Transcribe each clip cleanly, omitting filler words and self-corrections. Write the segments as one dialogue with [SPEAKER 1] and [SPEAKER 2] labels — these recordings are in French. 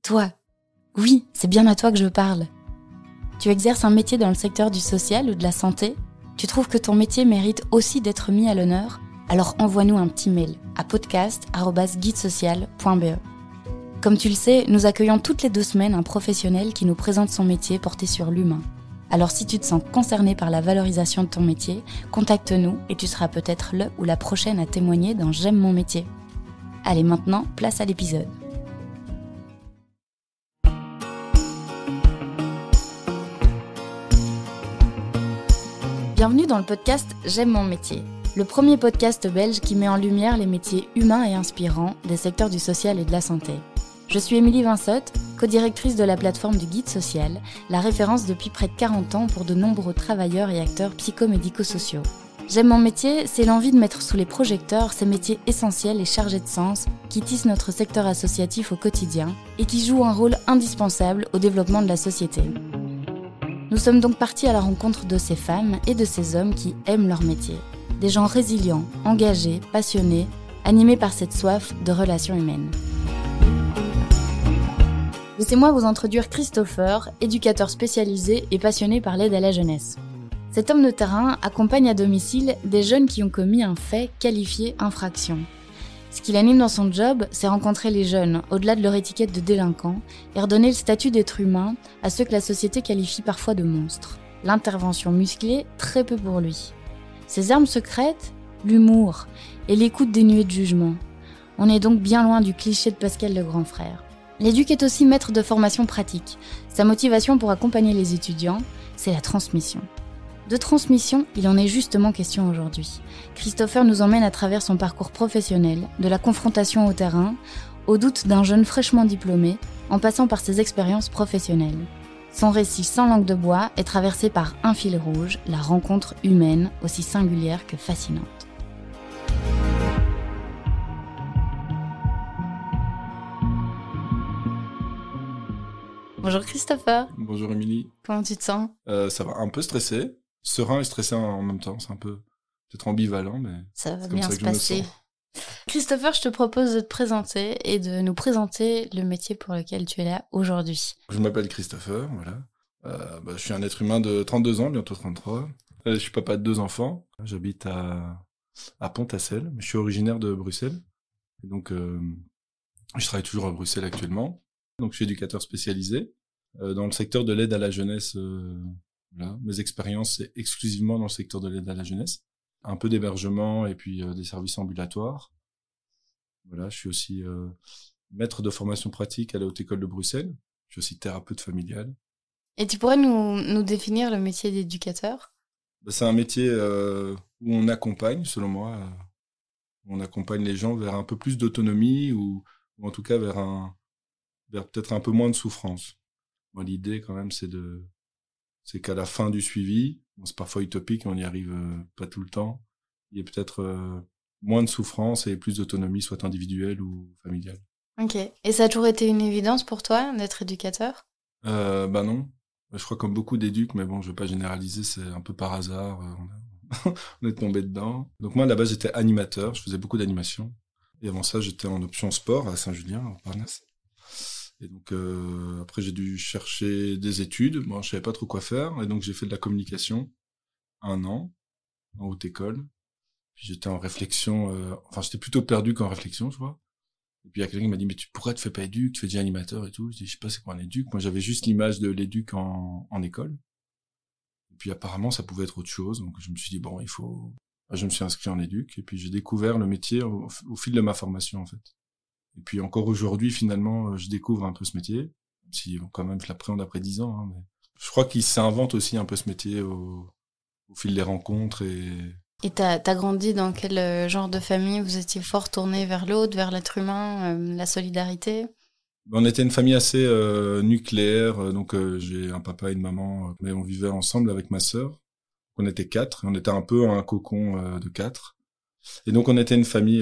[SPEAKER 1] Toi, oui, c'est bien à toi que je parle. Tu exerces un métier dans le secteur du social ou de la santé ? Tu trouves que ton métier mérite aussi d'être mis à l'honneur ? Alors envoie-nous un petit mail à podcast@guidesocial.be. Comme tu le sais, nous accueillons toutes les 2 semaines un professionnel qui nous présente son métier porté sur l'humain. Alors si tu te sens concerné par la valorisation de ton métier, contacte-nous et tu seras peut-être le ou la prochaine à témoigner dans J'aime mon métier. Allez, maintenant, place à l'épisode. Bienvenue dans le podcast J'aime mon métier, le premier podcast belge qui met en lumière les métiers humains et inspirants des secteurs du social et de la santé. Je suis Émilie Vinsotte, co-directrice de la plateforme du Guide Social, la référence depuis près de 40 ans pour de nombreux travailleurs et acteurs psychomédico-sociaux. J'aime mon métier, c'est l'envie de mettre sous les projecteurs ces métiers essentiels et chargés de sens qui tissent notre secteur associatif au quotidien et qui jouent un rôle indispensable au développement de la société. Nous sommes donc partis à la rencontre de ces femmes et de ces hommes qui aiment leur métier. Des gens résilients, engagés, passionnés, animés par cette soif de relations humaines. Laissez-moi vous introduire Christopher, éducateur spécialisé et passionné par l'aide à la jeunesse. Cet homme de terrain accompagne à domicile des jeunes qui ont commis un fait qualifié infraction. Ce qui l'anime dans son job, c'est rencontrer les jeunes, au-delà de leur étiquette de délinquants, et redonner le statut d'être humain à ceux que la société qualifie parfois de monstres. L'intervention musclée, très peu pour lui. Ses armes secrètes, l'humour et l'écoute dénuée de jugement. On est donc bien loin du cliché de Pascal le grand frère. L'éduc est aussi maître de formation pratique. Sa motivation pour accompagner les étudiants, c'est la transmission. De transmission, il en est justement question aujourd'hui. Christopher nous emmène à travers son parcours professionnel, de la confrontation au terrain, au doute d'un jeune fraîchement diplômé, en passant par ses expériences professionnelles. Son récit sans langue de bois est traversé par un fil rouge, la rencontre humaine, aussi singulière que fascinante. Bonjour Christopher.
[SPEAKER 2] Bonjour Émilie.
[SPEAKER 1] Comment tu te sens ?
[SPEAKER 2] Ça va, un peu stressé. Serein et stressé en même temps. C'est un peu peut-être ambivalent, mais
[SPEAKER 1] ça va
[SPEAKER 2] c'est comme
[SPEAKER 1] bien
[SPEAKER 2] ça
[SPEAKER 1] se
[SPEAKER 2] que je me
[SPEAKER 1] passer.
[SPEAKER 2] sens.
[SPEAKER 1] Christopher, je te propose de te présenter et de nous présenter le métier pour lequel tu es là aujourd'hui.
[SPEAKER 2] Je m'appelle Christopher, voilà. Je suis un être humain de 32 ans, bientôt 33. Je suis papa de 2 enfants. J'habite à Pont-à-Celle, mais je suis originaire de Bruxelles. Et donc, je travaille toujours à Bruxelles actuellement. Donc, je suis éducateur spécialisé dans le secteur de l'aide à la jeunesse. Voilà. Mes expériences, c'est exclusivement dans le secteur de l'aide à la jeunesse. Un peu d'hébergement et puis des services ambulatoires. Voilà, je suis aussi maître de formation pratique à la Haute École de Bruxelles. Je suis aussi thérapeute familial.
[SPEAKER 1] Et tu pourrais nous définir le métier d'éducateur ?
[SPEAKER 2] C'est un métier où on accompagne, selon moi, on accompagne les gens vers un peu plus d'autonomie ou en tout cas vers peut-être un peu moins de souffrance. Moi, l'idée quand même, c'est qu'à la fin du suivi, c'est parfois utopique, on n'y arrive pas tout le temps, il y ait peut-être moins de souffrance et plus d'autonomie, soit individuelle ou familiale.
[SPEAKER 1] Ok. Et ça a toujours été une évidence pour toi d'être éducateur ?
[SPEAKER 2] Non. Je crois comme beaucoup d'éducs, mais bon, je vais pas généraliser, c'est un peu par hasard. On est tombé dedans. Donc moi, à la base, j'étais animateur, je faisais beaucoup d'animation. Et avant ça, j'étais en option sport à Saint-Julien, en Parnasse. Et donc après, j'ai dû chercher des études. Moi, je savais pas trop quoi faire, et donc j'ai fait de la communication 1 an en haute école. Puis j'étais en réflexion. J'étais plutôt perdu qu'en réflexion, tu vois. Et puis il y a quelqu'un qui m'a dit, mais pourquoi tu fais pas éduc, tu fais déjà animateur et tout. Je dis, je sais pas c'est quoi un éduc. Moi j'avais juste l'image de l'éduc en école. Et puis apparemment ça pouvait être autre chose. Donc je me suis dit, bon, je me suis inscrit en éduc. Et puis j'ai découvert le métier au fil de ma formation en fait. Et puis encore aujourd'hui finalement, je découvre un peu ce métier. Même si quand même je l'appréhende après 10 ans. Mais je crois qu'il s'invente aussi un peu ce métier au fil des rencontres
[SPEAKER 1] Et t'as grandi dans quel genre de famille ? Vous étiez fort tourné vers l'autre, vers l'être humain, la solidarité ?
[SPEAKER 2] On était une famille assez nucléaire, donc j'ai un papa et une maman, mais on vivait ensemble avec ma sœur. On était 4, et on était un peu un cocon de 4. Et donc on était une famille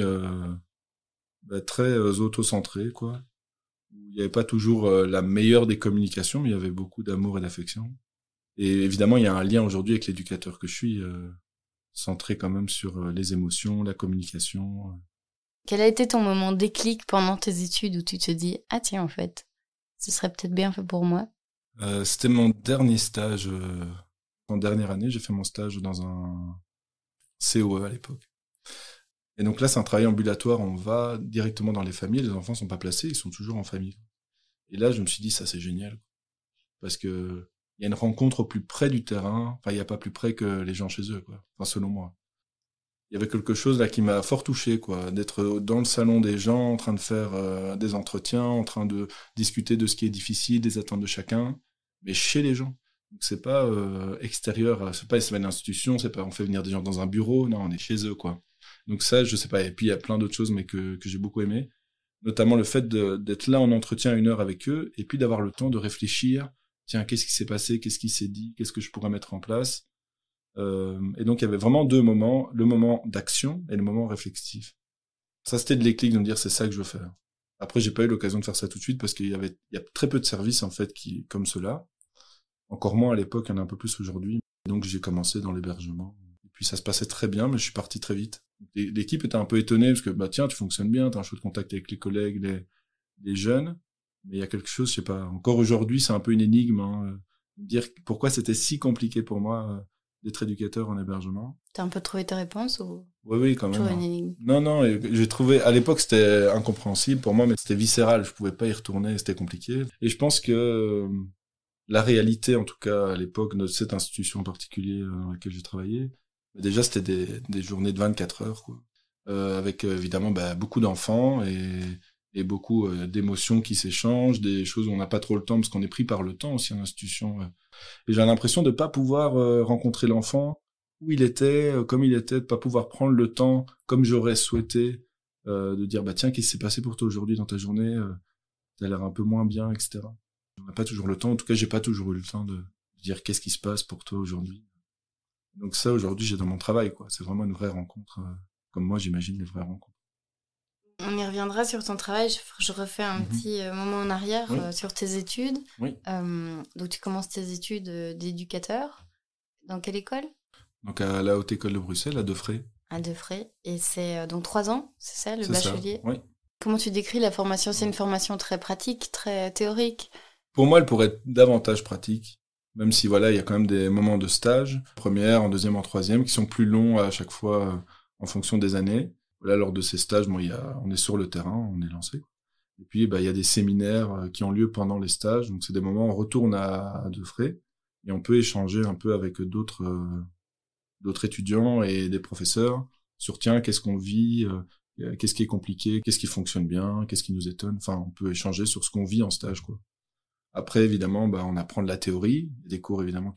[SPEAKER 2] très auto-centrée, quoi. Il n'y avait pas toujours la meilleure des communications, mais il y avait beaucoup d'amour et d'affection. Et évidemment, il y a un lien aujourd'hui avec l'éducateur que je suis, centré quand même sur les émotions, la communication.
[SPEAKER 1] Quel a été ton moment déclic pendant tes études où tu te dis « Ah tiens, en fait, Ce serait peut-être bien fait pour moi.
[SPEAKER 2] C'était mon dernier stage. En dernière année, j'ai fait mon stage dans un COE à l'époque. Et donc là, c'est un travail ambulatoire. On va directement dans les familles. Les enfants sont pas placés, ils sont toujours en famille. Et là, je me suis dit, ça, c'est génial. Parce que il y a une rencontre au plus près du terrain. Enfin, il n'y a pas plus près que les gens chez eux, quoi. Enfin, selon moi. Il y avait quelque chose là qui m'a fort touché, quoi. D'être dans le salon des gens, en train de faire des entretiens, en train de discuter de ce qui est difficile, des attentes de chacun, mais chez les gens. Donc c'est pas extérieur, c'est pas une institution, c'est pas on fait venir des gens dans un bureau, non, on est chez eux, quoi. Donc ça, je sais pas. Et puis il y a plein d'autres choses, mais que j'ai beaucoup aimé, notamment le fait d'être là en entretien 1 heure avec eux, et puis d'avoir le temps de réfléchir. Tiens, qu'est-ce qui s'est passé, qu'est-ce qui s'est dit, qu'est-ce que je pourrais mettre en place. Et donc il y avait vraiment 2 moments, le moment d'action et le moment réflexif. Ça c'était de l'éclic de me dire c'est ça que je veux faire. Après j'ai pas eu l'occasion de faire ça tout de suite parce il y a très peu de services en fait qui comme cela. Encore moins à l'époque, il y en a un peu plus aujourd'hui. Donc j'ai commencé dans l'hébergement. Et puis ça se passait très bien, mais je suis parti très vite. L'équipe était un peu étonnée parce que bah tiens, tu fonctionnes bien, t'as un chouette contact avec les collègues, les jeunes. Mais il y a quelque chose, je sais pas. Encore aujourd'hui, c'est un peu une énigme. Hein, dire pourquoi c'était si compliqué pour moi d'être éducateur en hébergement.
[SPEAKER 1] T'as un peu trouvé tes réponses ou
[SPEAKER 2] Oui, quand même.
[SPEAKER 1] une énigme?
[SPEAKER 2] Non, j'ai trouvé, à l'époque, c'était incompréhensible pour moi, mais c'était viscéral, je pouvais pas y retourner, c'était compliqué. Et je pense que la réalité, en tout cas, à l'époque, de cette institution en particulier dans laquelle j'ai travaillé, déjà, c'était des journées de 24 heures, quoi. Avec évidemment beaucoup d'enfants et beaucoup d'émotions qui s'échangent, des choses où on n'a pas trop le temps parce qu'on est pris par le temps aussi en institution. Et j'ai l'impression de pas pouvoir rencontrer l'enfant où il était, comme il était, de pas pouvoir prendre le temps comme j'aurais souhaité, de dire bah tiens, qu'est-ce qui s'est passé pour toi aujourd'hui dans ta journée, t'as l'air un peu moins bien, etc. On n'a pas toujours le temps, en tout cas j'ai pas toujours eu le temps de dire qu'est-ce qui se passe pour toi aujourd'hui. Donc ça aujourd'hui j'ai dans mon travail, quoi. C'est vraiment une vraie rencontre, comme moi j'imagine les vraies rencontres.
[SPEAKER 1] On y reviendra sur ton travail. Je refais un petit moment en arrière sur tes études.
[SPEAKER 2] Oui.
[SPEAKER 1] Donc, tu commences tes études d'éducateur. Dans quelle école?
[SPEAKER 2] Donc, à la Haute École de Bruxelles, à Defray.
[SPEAKER 1] À Defray. Et c'est donc 3 ans, c'est ça, le bachelier?
[SPEAKER 2] Ça, oui.
[SPEAKER 1] Comment tu décris la formation? C'est une formation très pratique, très théorique?
[SPEAKER 2] Pour moi, elle pourrait être davantage pratique. Même si, voilà, il y a quand même des moments de stage, en première, en deuxième, en troisième, qui sont plus longs à chaque fois en fonction des années. Là, lors de ces stages, on est sur le terrain, on est lancé. Et puis, il y a des séminaires qui ont lieu pendant les stages. Donc, c'est des moments où on retourne à Defray et on peut échanger un peu avec d'autres étudiants et des professeurs sur, tiens, qu'est-ce qu'on vit, qu'est-ce qui est compliqué, qu'est-ce qui fonctionne bien, qu'est-ce qui nous étonne. Enfin, on peut échanger sur ce qu'on vit en stage, quoi. Après, évidemment, on apprend de la théorie, des cours, évidemment,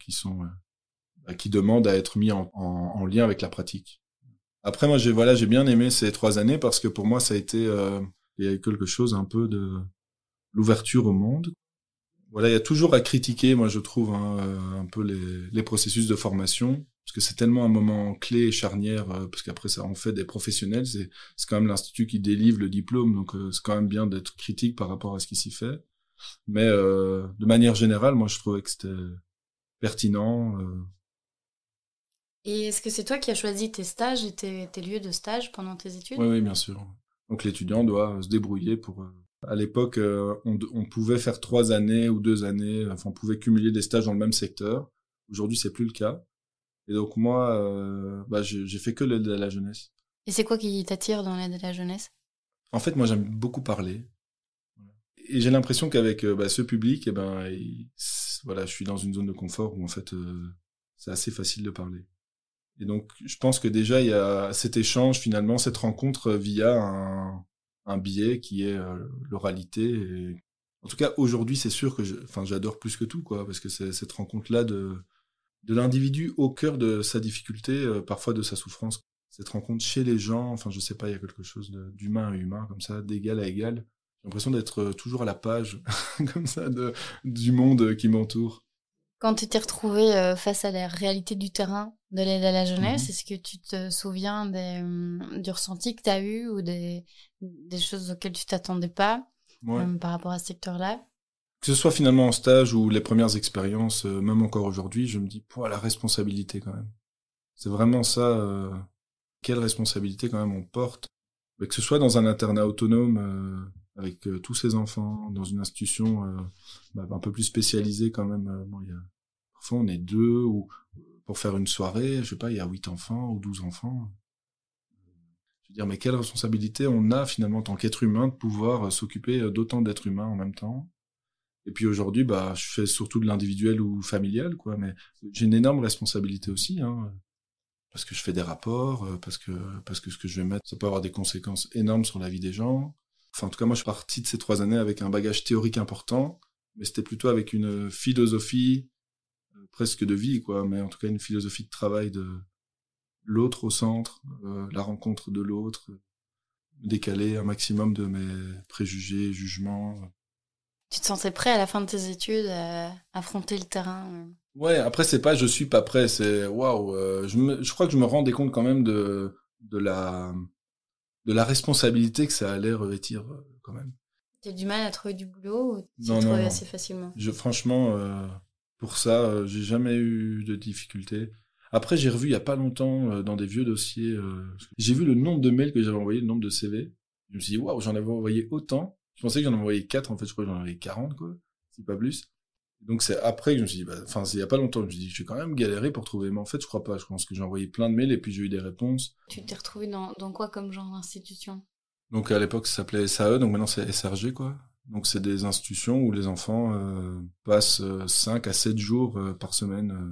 [SPEAKER 2] qui demandent à être mis en lien avec la pratique. Après, moi, j'ai bien aimé ces 3 années parce que pour moi, ça a été, il y a quelque chose un peu de l'ouverture au monde. Voilà, il y a toujours à critiquer, moi, je trouve, un peu les processus de formation, parce que c'est tellement un moment clé et charnière, parce qu'après, ça en fait des professionnels. C'est quand même l'institut qui délivre le diplôme, donc c'est quand même bien d'être critique par rapport à ce qui s'y fait. Mais de manière générale, moi, je trouvais que c'était pertinent.
[SPEAKER 1] Et est-ce que c'est toi qui as choisi tes stages et tes lieux de stage pendant tes études?
[SPEAKER 2] Oui, bien sûr. Donc l'étudiant doit se débrouiller pour... À l'époque, on pouvait faire 3 années ou 2 années, enfin on pouvait cumuler des stages dans le même secteur. Aujourd'hui, c'est plus le cas. Et donc moi, j'ai fait que l'aide à la jeunesse.
[SPEAKER 1] Et c'est quoi qui t'attire dans l'aide à la jeunesse?
[SPEAKER 2] En fait, moi, j'aime beaucoup parler. Et j'ai l'impression qu'avec ce public, voilà, je suis dans une zone de confort où en fait, c'est assez facile de parler. Et donc, je pense que déjà, il y a cet échange, finalement, cette rencontre via un biais qui est l'oralité. Et... En tout cas, aujourd'hui, c'est sûr que j'adore plus que tout, quoi, parce que c'est cette rencontre-là de l'individu au cœur de sa difficulté, parfois de sa souffrance. Cette rencontre chez les gens, enfin, je sais pas, il y a quelque chose d'humain à humain, comme ça, d'égal à égal. J'ai l'impression d'être toujours à la page, comme ça, du monde qui m'entoure.
[SPEAKER 1] Quand tu t'es retrouvé face à la réalité du terrain de l'aide à la jeunesse, est-ce que tu te souviens du ressenti que tu as eu ou des choses auxquelles tu t'attendais pas par rapport à ce secteur-là?
[SPEAKER 2] Que ce soit finalement en stage ou les premières expériences, même encore aujourd'hui, je me dis, la responsabilité quand même. C'est vraiment ça, quelle responsabilité quand même on porte. Mais que ce soit dans un internat autonome avec tous ces enfants dans une institution un peu plus spécialisée quand même. Parfois on est 2 ou pour faire une soirée, je sais pas, il y a 8 enfants ou 12 enfants. Je veux dire, mais quelle responsabilité on a finalement en tant qu'être humain de pouvoir s'occuper d'autant d'êtres humains en même temps. Et puis aujourd'hui, je fais surtout de l'individuel ou familial, quoi, mais j'ai une énorme responsabilité aussi, hein, parce que je fais des rapports, parce que ce que je vais mettre, ça peut avoir des conséquences énormes sur la vie des gens. Enfin, en tout cas, moi, je suis parti de ces 3 années avec un bagage théorique important, mais c'était plutôt avec une philosophie presque de vie, quoi, mais en tout cas une philosophie de travail de l'autre au centre, la rencontre de l'autre, décaler un maximum de mes préjugés, jugements.
[SPEAKER 1] Tu te sentais prêt à la fin de tes études à affronter le terrain?
[SPEAKER 2] Ouais, après c'est pas je suis pas prêt, c'est waouh, je crois que je me rendais compte quand même de la responsabilité que ça allait revêtir quand même.
[SPEAKER 1] T'as du mal à trouver du boulot ou tu
[SPEAKER 2] Non,
[SPEAKER 1] trouvé assez facilement?
[SPEAKER 2] Franchement, pour ça, j'ai jamais eu de difficultés. Après, j'ai revu il y a pas longtemps dans des vieux dossiers, j'ai vu le nombre de mails que j'avais envoyés, le nombre de CV. Je me suis dit waouh, j'en avais envoyé autant. Je pensais que j'en envoyais 4, en fait, je crois que j'en avais 40, quoi, si pas plus. Donc c'est après que je me suis dit, c'est il y a pas longtemps, je me suis dit, je vais quand même galérer pour trouver. Mais en fait, je crois pas. Je pense que j'ai envoyé plein de mails et puis j'ai eu des réponses.
[SPEAKER 1] Tu t'es retrouvé dans quoi comme genre d'institution?
[SPEAKER 2] Donc à l'époque, ça s'appelait SAE, donc maintenant c'est SRG, quoi. Donc c'est des institutions où les enfants passent 5 à 7 jours par semaine.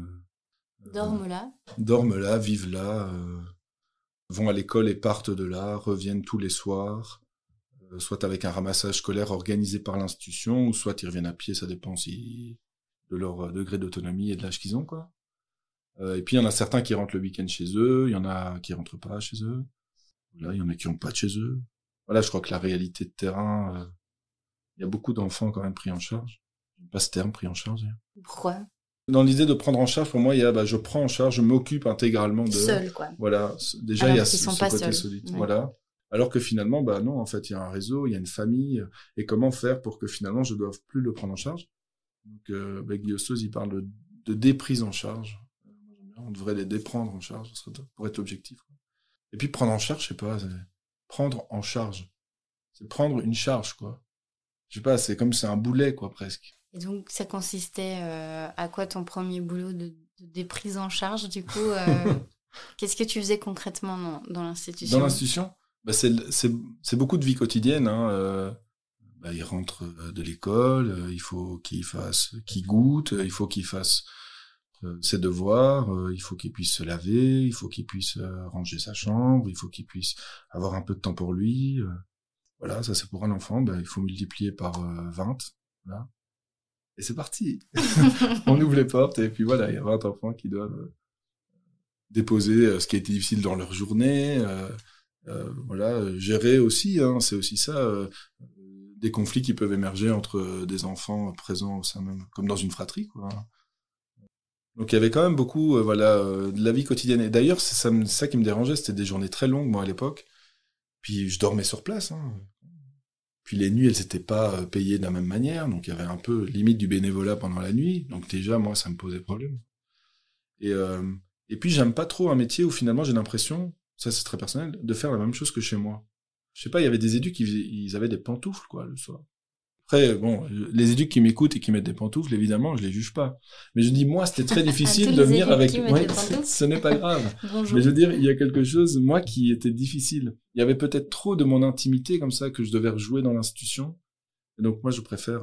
[SPEAKER 2] Dorment là, vivent là, vont à l'école et partent de là, reviennent tous les soirs. Soit avec un ramassage scolaire organisé par l'institution, ou soit ils reviennent à pied, ça dépend aussi de leur degré d'autonomie et de l'âge qu'ils ont, quoi. Et puis il y en a certains qui rentrent le week-end chez eux, il y en a qui rentrent pas chez eux. Là, il y en a qui ont pas de chez eux. Voilà, je crois que la réalité de terrain, il y a beaucoup d'enfants quand même pris en charge. J'aime pas ce terme, pris en charge.
[SPEAKER 1] Pourquoi?
[SPEAKER 2] Dans l'idée de prendre en charge, pour moi, il y a je prends en charge, je m'occupe intégralement de...
[SPEAKER 1] Seul, quoi.
[SPEAKER 2] Voilà, déjà
[SPEAKER 1] alors
[SPEAKER 2] il y a
[SPEAKER 1] qu'ils sont
[SPEAKER 2] ce
[SPEAKER 1] pas
[SPEAKER 2] côté
[SPEAKER 1] seuls.
[SPEAKER 2] solide.
[SPEAKER 1] Ouais.
[SPEAKER 2] Voilà. Alors que finalement, non, en fait, il y a un réseau, il y a une famille, et comment faire pour que finalement je ne doive plus le prendre en charge. Donc, Guy Hostoz, il parle de déprise en charge. On devrait les déprendre en charge, pour être objectif. Et puis prendre en charge, je sais pas, c'est prendre en charge. C'est prendre une charge, quoi. Je sais pas, c'est comme c'est un boulet, quoi, presque.
[SPEAKER 1] Et donc, ça consistait à quoi ton premier boulot de déprise en charge, du coup qu'est-ce que tu faisais concrètement dans l'institution?
[SPEAKER 2] Dans l'institution, c'est beaucoup de vie quotidienne. Hein. Il rentre de l'école, il faut qu'il goûte, il faut qu'il fasse ses devoirs, il faut qu'il puisse se laver, il faut qu'il puisse ranger sa chambre, il faut qu'il puisse avoir un peu de temps pour lui. Voilà, ça c'est pour un enfant, il faut multiplier par 20. Voilà. Et c'est parti. On ouvre les portes et puis voilà, il y a 20 enfants qui doivent déposer ce qui a été difficile dans leur journée. Voilà, gérer aussi, hein, c'est aussi ça, des conflits qui peuvent émerger entre des enfants présents au sein même, comme dans une fratrie, quoi. Donc il y avait quand même beaucoup, de la vie quotidienne. Et d'ailleurs, c'est ça qui me dérangeait, c'était des journées très longues, moi, à l'époque. Puis je dormais sur place, hein. Puis les nuits, elles n'étaient pas payées de la même manière, donc il y avait un peu limite du bénévolat pendant la nuit. Donc déjà, moi, ça me posait problème. Et puis j'aime pas trop un métier où finalement j'ai l'impression, ça c'est très personnel, de faire la même chose que chez moi. Je sais pas, il y avait des éducs ils avaient des pantoufles, quoi, le soir. Après, bon, les éducs qui m'écoutent et qui mettent des pantoufles, évidemment, je les juge pas. Mais je dis, moi, c'était très difficile de venir avec... Ouais, ce n'est pas grave.
[SPEAKER 1] Bonjour.
[SPEAKER 2] Mais je veux dire, il y a quelque chose, moi, qui était difficile. Il y avait peut-être trop de mon intimité, comme ça, que je devais rejouer dans l'institution. Et donc, moi, je préfère,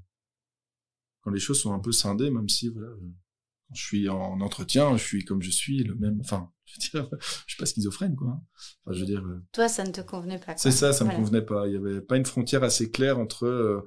[SPEAKER 2] quand les choses sont un peu scindées, même si, voilà, quand je suis en entretien, je suis comme je suis, le même, enfin, je veux dire, je suis pas schizophrène, quoi. Enfin, je veux dire.
[SPEAKER 1] Toi, ça ne te convenait pas, quoi.
[SPEAKER 2] C'est ça, me convenait pas. Il y avait pas une frontière assez claire entre,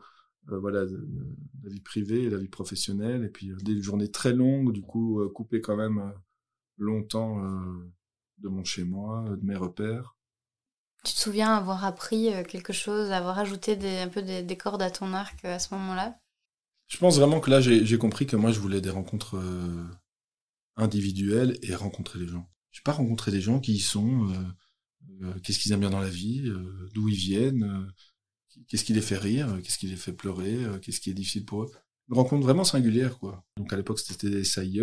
[SPEAKER 2] la vie privée et la vie professionnelle, et puis des journées très longues, du coup, coupées quand même longtemps de mon chez-moi, de mes repères.
[SPEAKER 1] Tu te souviens avoir appris quelque chose, avoir ajouté un peu des cordes à ton arc à ce moment-là?
[SPEAKER 2] Je pense vraiment que là, j'ai compris que moi, je voulais des rencontres individuelles et rencontrer les gens. Je n'ai pas rencontré des gens qui y sont, qu'est-ce qu'ils aiment bien dans la vie, d'où ils viennent, qu'est-ce qui les fait rire, qu'est-ce qui les fait pleurer, qu'est-ce qui est difficile pour eux. Une rencontre vraiment singulière, quoi. Donc à l'époque, c'était des SAIE,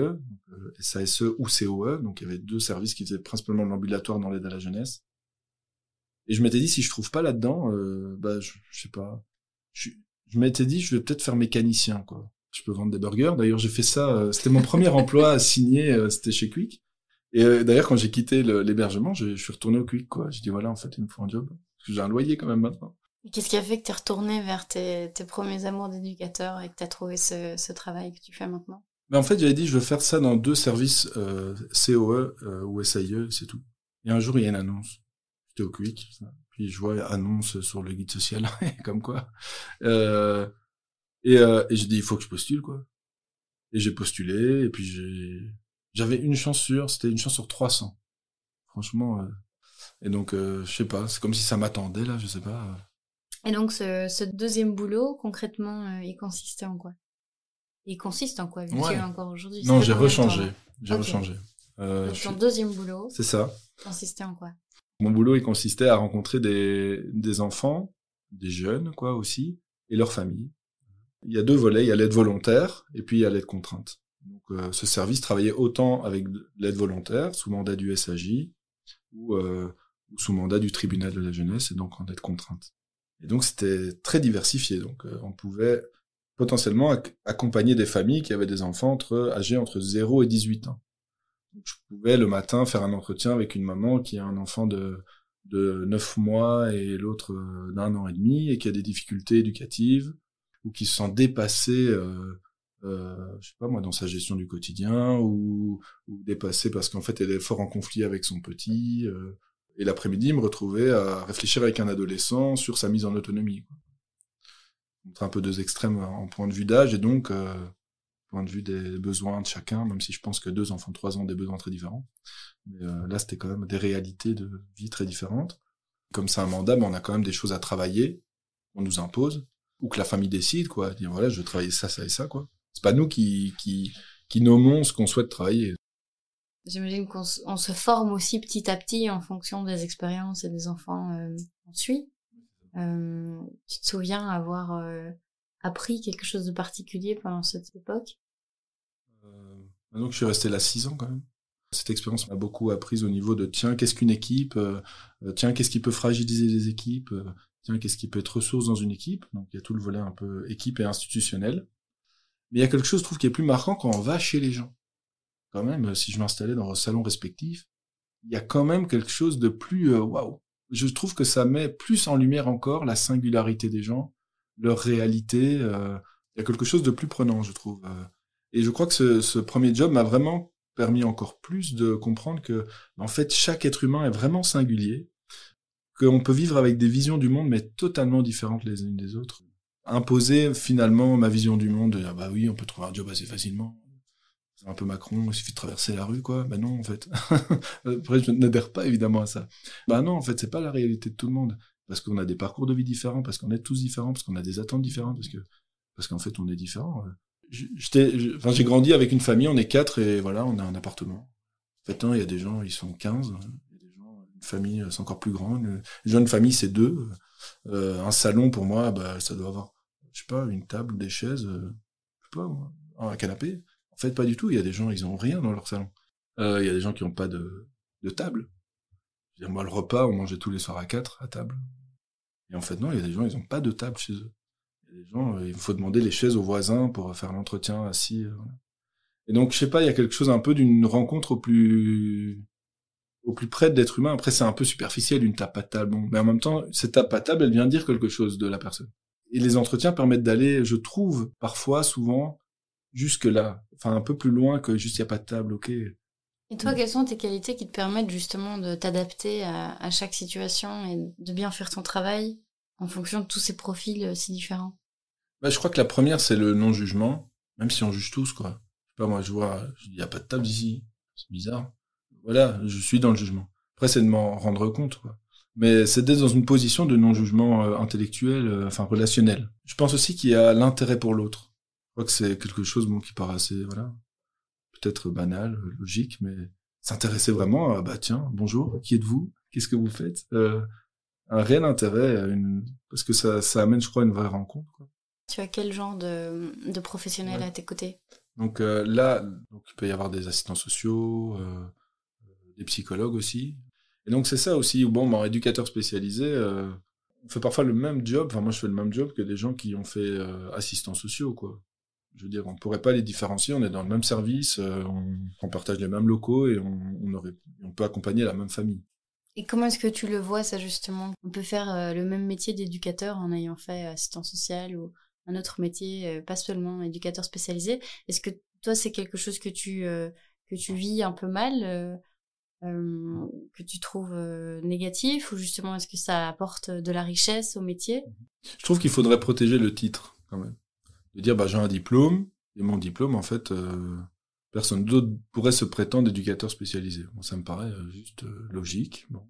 [SPEAKER 2] SASE ou COE, donc il y avait 2 services qui faisaient principalement de l'ambulatoire dans l'aide à la jeunesse. Et je m'étais dit, si je trouve pas là-dedans, je sais pas. Je m'étais dit, je vais peut-être faire mécanicien, quoi. Je peux vendre des burgers. D'ailleurs, j'ai fait ça. C'était mon premier emploi signé. C'était chez Quick. Et d'ailleurs, quand j'ai quitté l'hébergement, je suis retourné au Quick, quoi. J'ai dit, voilà, en fait, il me faut un job. Parce que j'ai un loyer quand même maintenant.
[SPEAKER 1] Et qu'est-ce qui a fait que t'es retourné vers tes premiers amours d'éducateur et que t'as trouvé ce travail que tu fais maintenant?
[SPEAKER 2] Mais en fait, j'avais dit, je veux faire ça dans 2 services COE ou SAIE, c'est tout. Et un jour, il y a une annonce. J'étais au Quick. Puis je vois annonce sur le guide social, comme quoi. Et j'ai dit, il faut que je postule, quoi. Et j'ai postulé, et puis j'avais c'était une chance sur 300. Franchement, et donc, je sais pas, c'est comme si ça m'attendait, là, je sais pas.
[SPEAKER 1] Et donc, ce deuxième boulot, concrètement, il consistait en quoi? Il consiste en quoi, vu que tu es encore aujourd'hui?
[SPEAKER 2] Non, j'ai
[SPEAKER 1] rechangé.
[SPEAKER 2] rechangé.
[SPEAKER 1] Donc, ton deuxième boulot,
[SPEAKER 2] c'est ça.
[SPEAKER 1] Consistait en quoi?
[SPEAKER 2] Mon boulot, il consistait à rencontrer des enfants, des jeunes, quoi, aussi, et leurs familles. Il y a 2 volets, il y a l'aide volontaire, et puis il y a l'aide contrainte. Donc, ce service travaillait autant avec l'aide volontaire, sous mandat du SAJ, ou sous mandat du tribunal de la jeunesse, et donc en aide contrainte. Et donc, c'était très diversifié. Donc, on pouvait potentiellement accompagner des familles qui avaient des enfants âgés entre 0 et 18 ans. Donc, je pouvais le matin faire un entretien avec une maman qui a un enfant de 9 mois et l'autre d'1 an et demi et qui a des difficultés éducatives ou qui se sent dépassé, je sais pas moi, dans sa gestion du quotidien ou dépassé parce qu'en fait elle est fort en conflit avec son petit. Et l'après-midi, me retrouvais à réfléchir avec un adolescent sur sa mise en autonomie, quoi. Entre un peu 2 extrêmes en point de vue d'âge et donc point de vue des besoins de chacun, même si je pense que 2 enfants de 3 ans ont des besoins très différents. Mais là, c'était quand même des réalités de vie très différentes. Comme c'est un mandat, mais on a quand même des choses à travailler, on nous impose, ou que la famille décide, quoi. Dire voilà, je veux travailler ça, ça et ça, quoi. C'est pas nous qui nommons ce qu'on souhaite travailler.
[SPEAKER 1] J'imagine qu'on se forme aussi petit à petit en fonction des expériences et des enfants qu'on suit. Tu te souviens avoir appris quelque chose de particulier pendant cette époque?
[SPEAKER 2] Donc je suis resté là 6 ans quand même. Cette expérience m'a beaucoup appris au niveau de tiens, qu'est-ce qu'une équipe, tiens, qu'est-ce qui peut fragiliser les équipes, tiens, qu'est-ce qui peut être ressource dans une équipe. Donc il y a tout le volet un peu équipe et institutionnel. Mais il y a quelque chose, je trouve, qui est plus marquant quand on va chez les gens. Quand même, si je m'installais dans un salon respectif, il y a quand même quelque chose de plus waouh. Je trouve que ça met plus en lumière encore la singularité des gens, leur réalité. Il y a quelque chose de plus prenant, je trouve. Et je crois que ce premier job m'a vraiment permis encore plus de comprendre que, en fait, chaque être humain est vraiment singulier, qu'on peut vivre avec des visions du monde, mais totalement différentes les unes des autres. Imposer finalement ma vision du monde, de dire, bah oui, on peut trouver un job assez facilement. C'est un peu Macron, il suffit de traverser la rue, quoi. Ben non, en fait. Après, je n'adhère pas évidemment à ça. Ben non, en fait, c'est pas la réalité de tout le monde. Parce qu'on a des parcours de vie différents, parce qu'on est tous différents, parce qu'on a des attentes différentes, parce qu'en fait, on est différents. J'ai grandi avec une famille, on est 4 et voilà, on a un appartement. En fait, il y a des gens, ils sont 15. Il y a des gens, une famille, c'est encore plus grand. Une jeune famille, c'est 2. Un salon, pour moi, bah, ça doit avoir, je sais pas, une table, des chaises, je sais pas, un canapé. En fait, pas du tout. Il y a des gens, ils ont rien dans leur salon. Il y a des gens qui ont pas de table. Je veux dire, moi, le repas, on mangeait tous les soirs à 4 à table. Et en fait, non, il y a des gens, ils ont pas de table chez eux. Il y a des gens, il faut demander les chaises aux voisins pour faire l'entretien assis. Voilà. Et donc, je sais pas, il y a quelque chose un peu d'une rencontre au plus près d'être humain. Après, c'est un peu superficiel, une tape à table. Bon, mais en même temps, cette tape à table, elle vient dire quelque chose de la personne. Et les entretiens permettent d'aller, je trouve, parfois, souvent, jusque là. Enfin, un peu plus loin que juste, il n'y a pas de table, ok.
[SPEAKER 1] Et toi, quelles sont tes qualités qui te permettent justement de t'adapter à chaque situation et de bien faire ton travail en fonction de tous ces profils si différents?
[SPEAKER 2] Bah, je crois que la première, c'est le non-jugement, même si on juge tous, quoi. Je sais pas, moi, je vois, il n'y a pas de table ici. C'est bizarre. Voilà, je suis dans le jugement. Après, c'est de m'en rendre compte, quoi. Mais c'est d'être dans une position de non-jugement intellectuel, enfin relationnel. Je pense aussi qu'il y a l'intérêt pour l'autre. Je crois que c'est quelque chose qui paraît assez, voilà, peut-être banal, logique, mais s'intéresser vraiment à, bah tiens, bonjour, qui êtes-vous? Qu'est-ce que vous faites? Un réel intérêt, parce que ça amène, je crois, une vraie rencontre, quoi.
[SPEAKER 1] Tu as quel genre de professionnels à tes côtés?
[SPEAKER 2] Donc là, il peut y avoir des assistants sociaux, des psychologues aussi. Et donc c'est ça aussi, bon, en éducateur spécialisé, on fait parfois le même job, enfin moi je fais le même job que des gens qui ont fait assistants sociaux, quoi. Je veux dire, on pourrait pas les différencier, on est dans le même service, on partage les mêmes locaux et on peut accompagner la même famille.
[SPEAKER 1] Et comment est-ce que tu le vois, ça, justement? On peut faire le même métier d'éducateur en ayant fait assistant social ou un autre métier, pas seulement éducateur spécialisé. Est-ce que toi, c'est quelque chose que tu vis un peu mal, que tu trouves négatif, ou justement, est-ce que ça apporte de la richesse au métier?
[SPEAKER 2] Je trouve qu'il faudrait protéger le titre, quand même. De dire, j'ai un diplôme, et mon diplôme, en fait, personne d'autre pourrait se prétendre éducateur spécialisé. Bon, ça me paraît juste logique. Bon.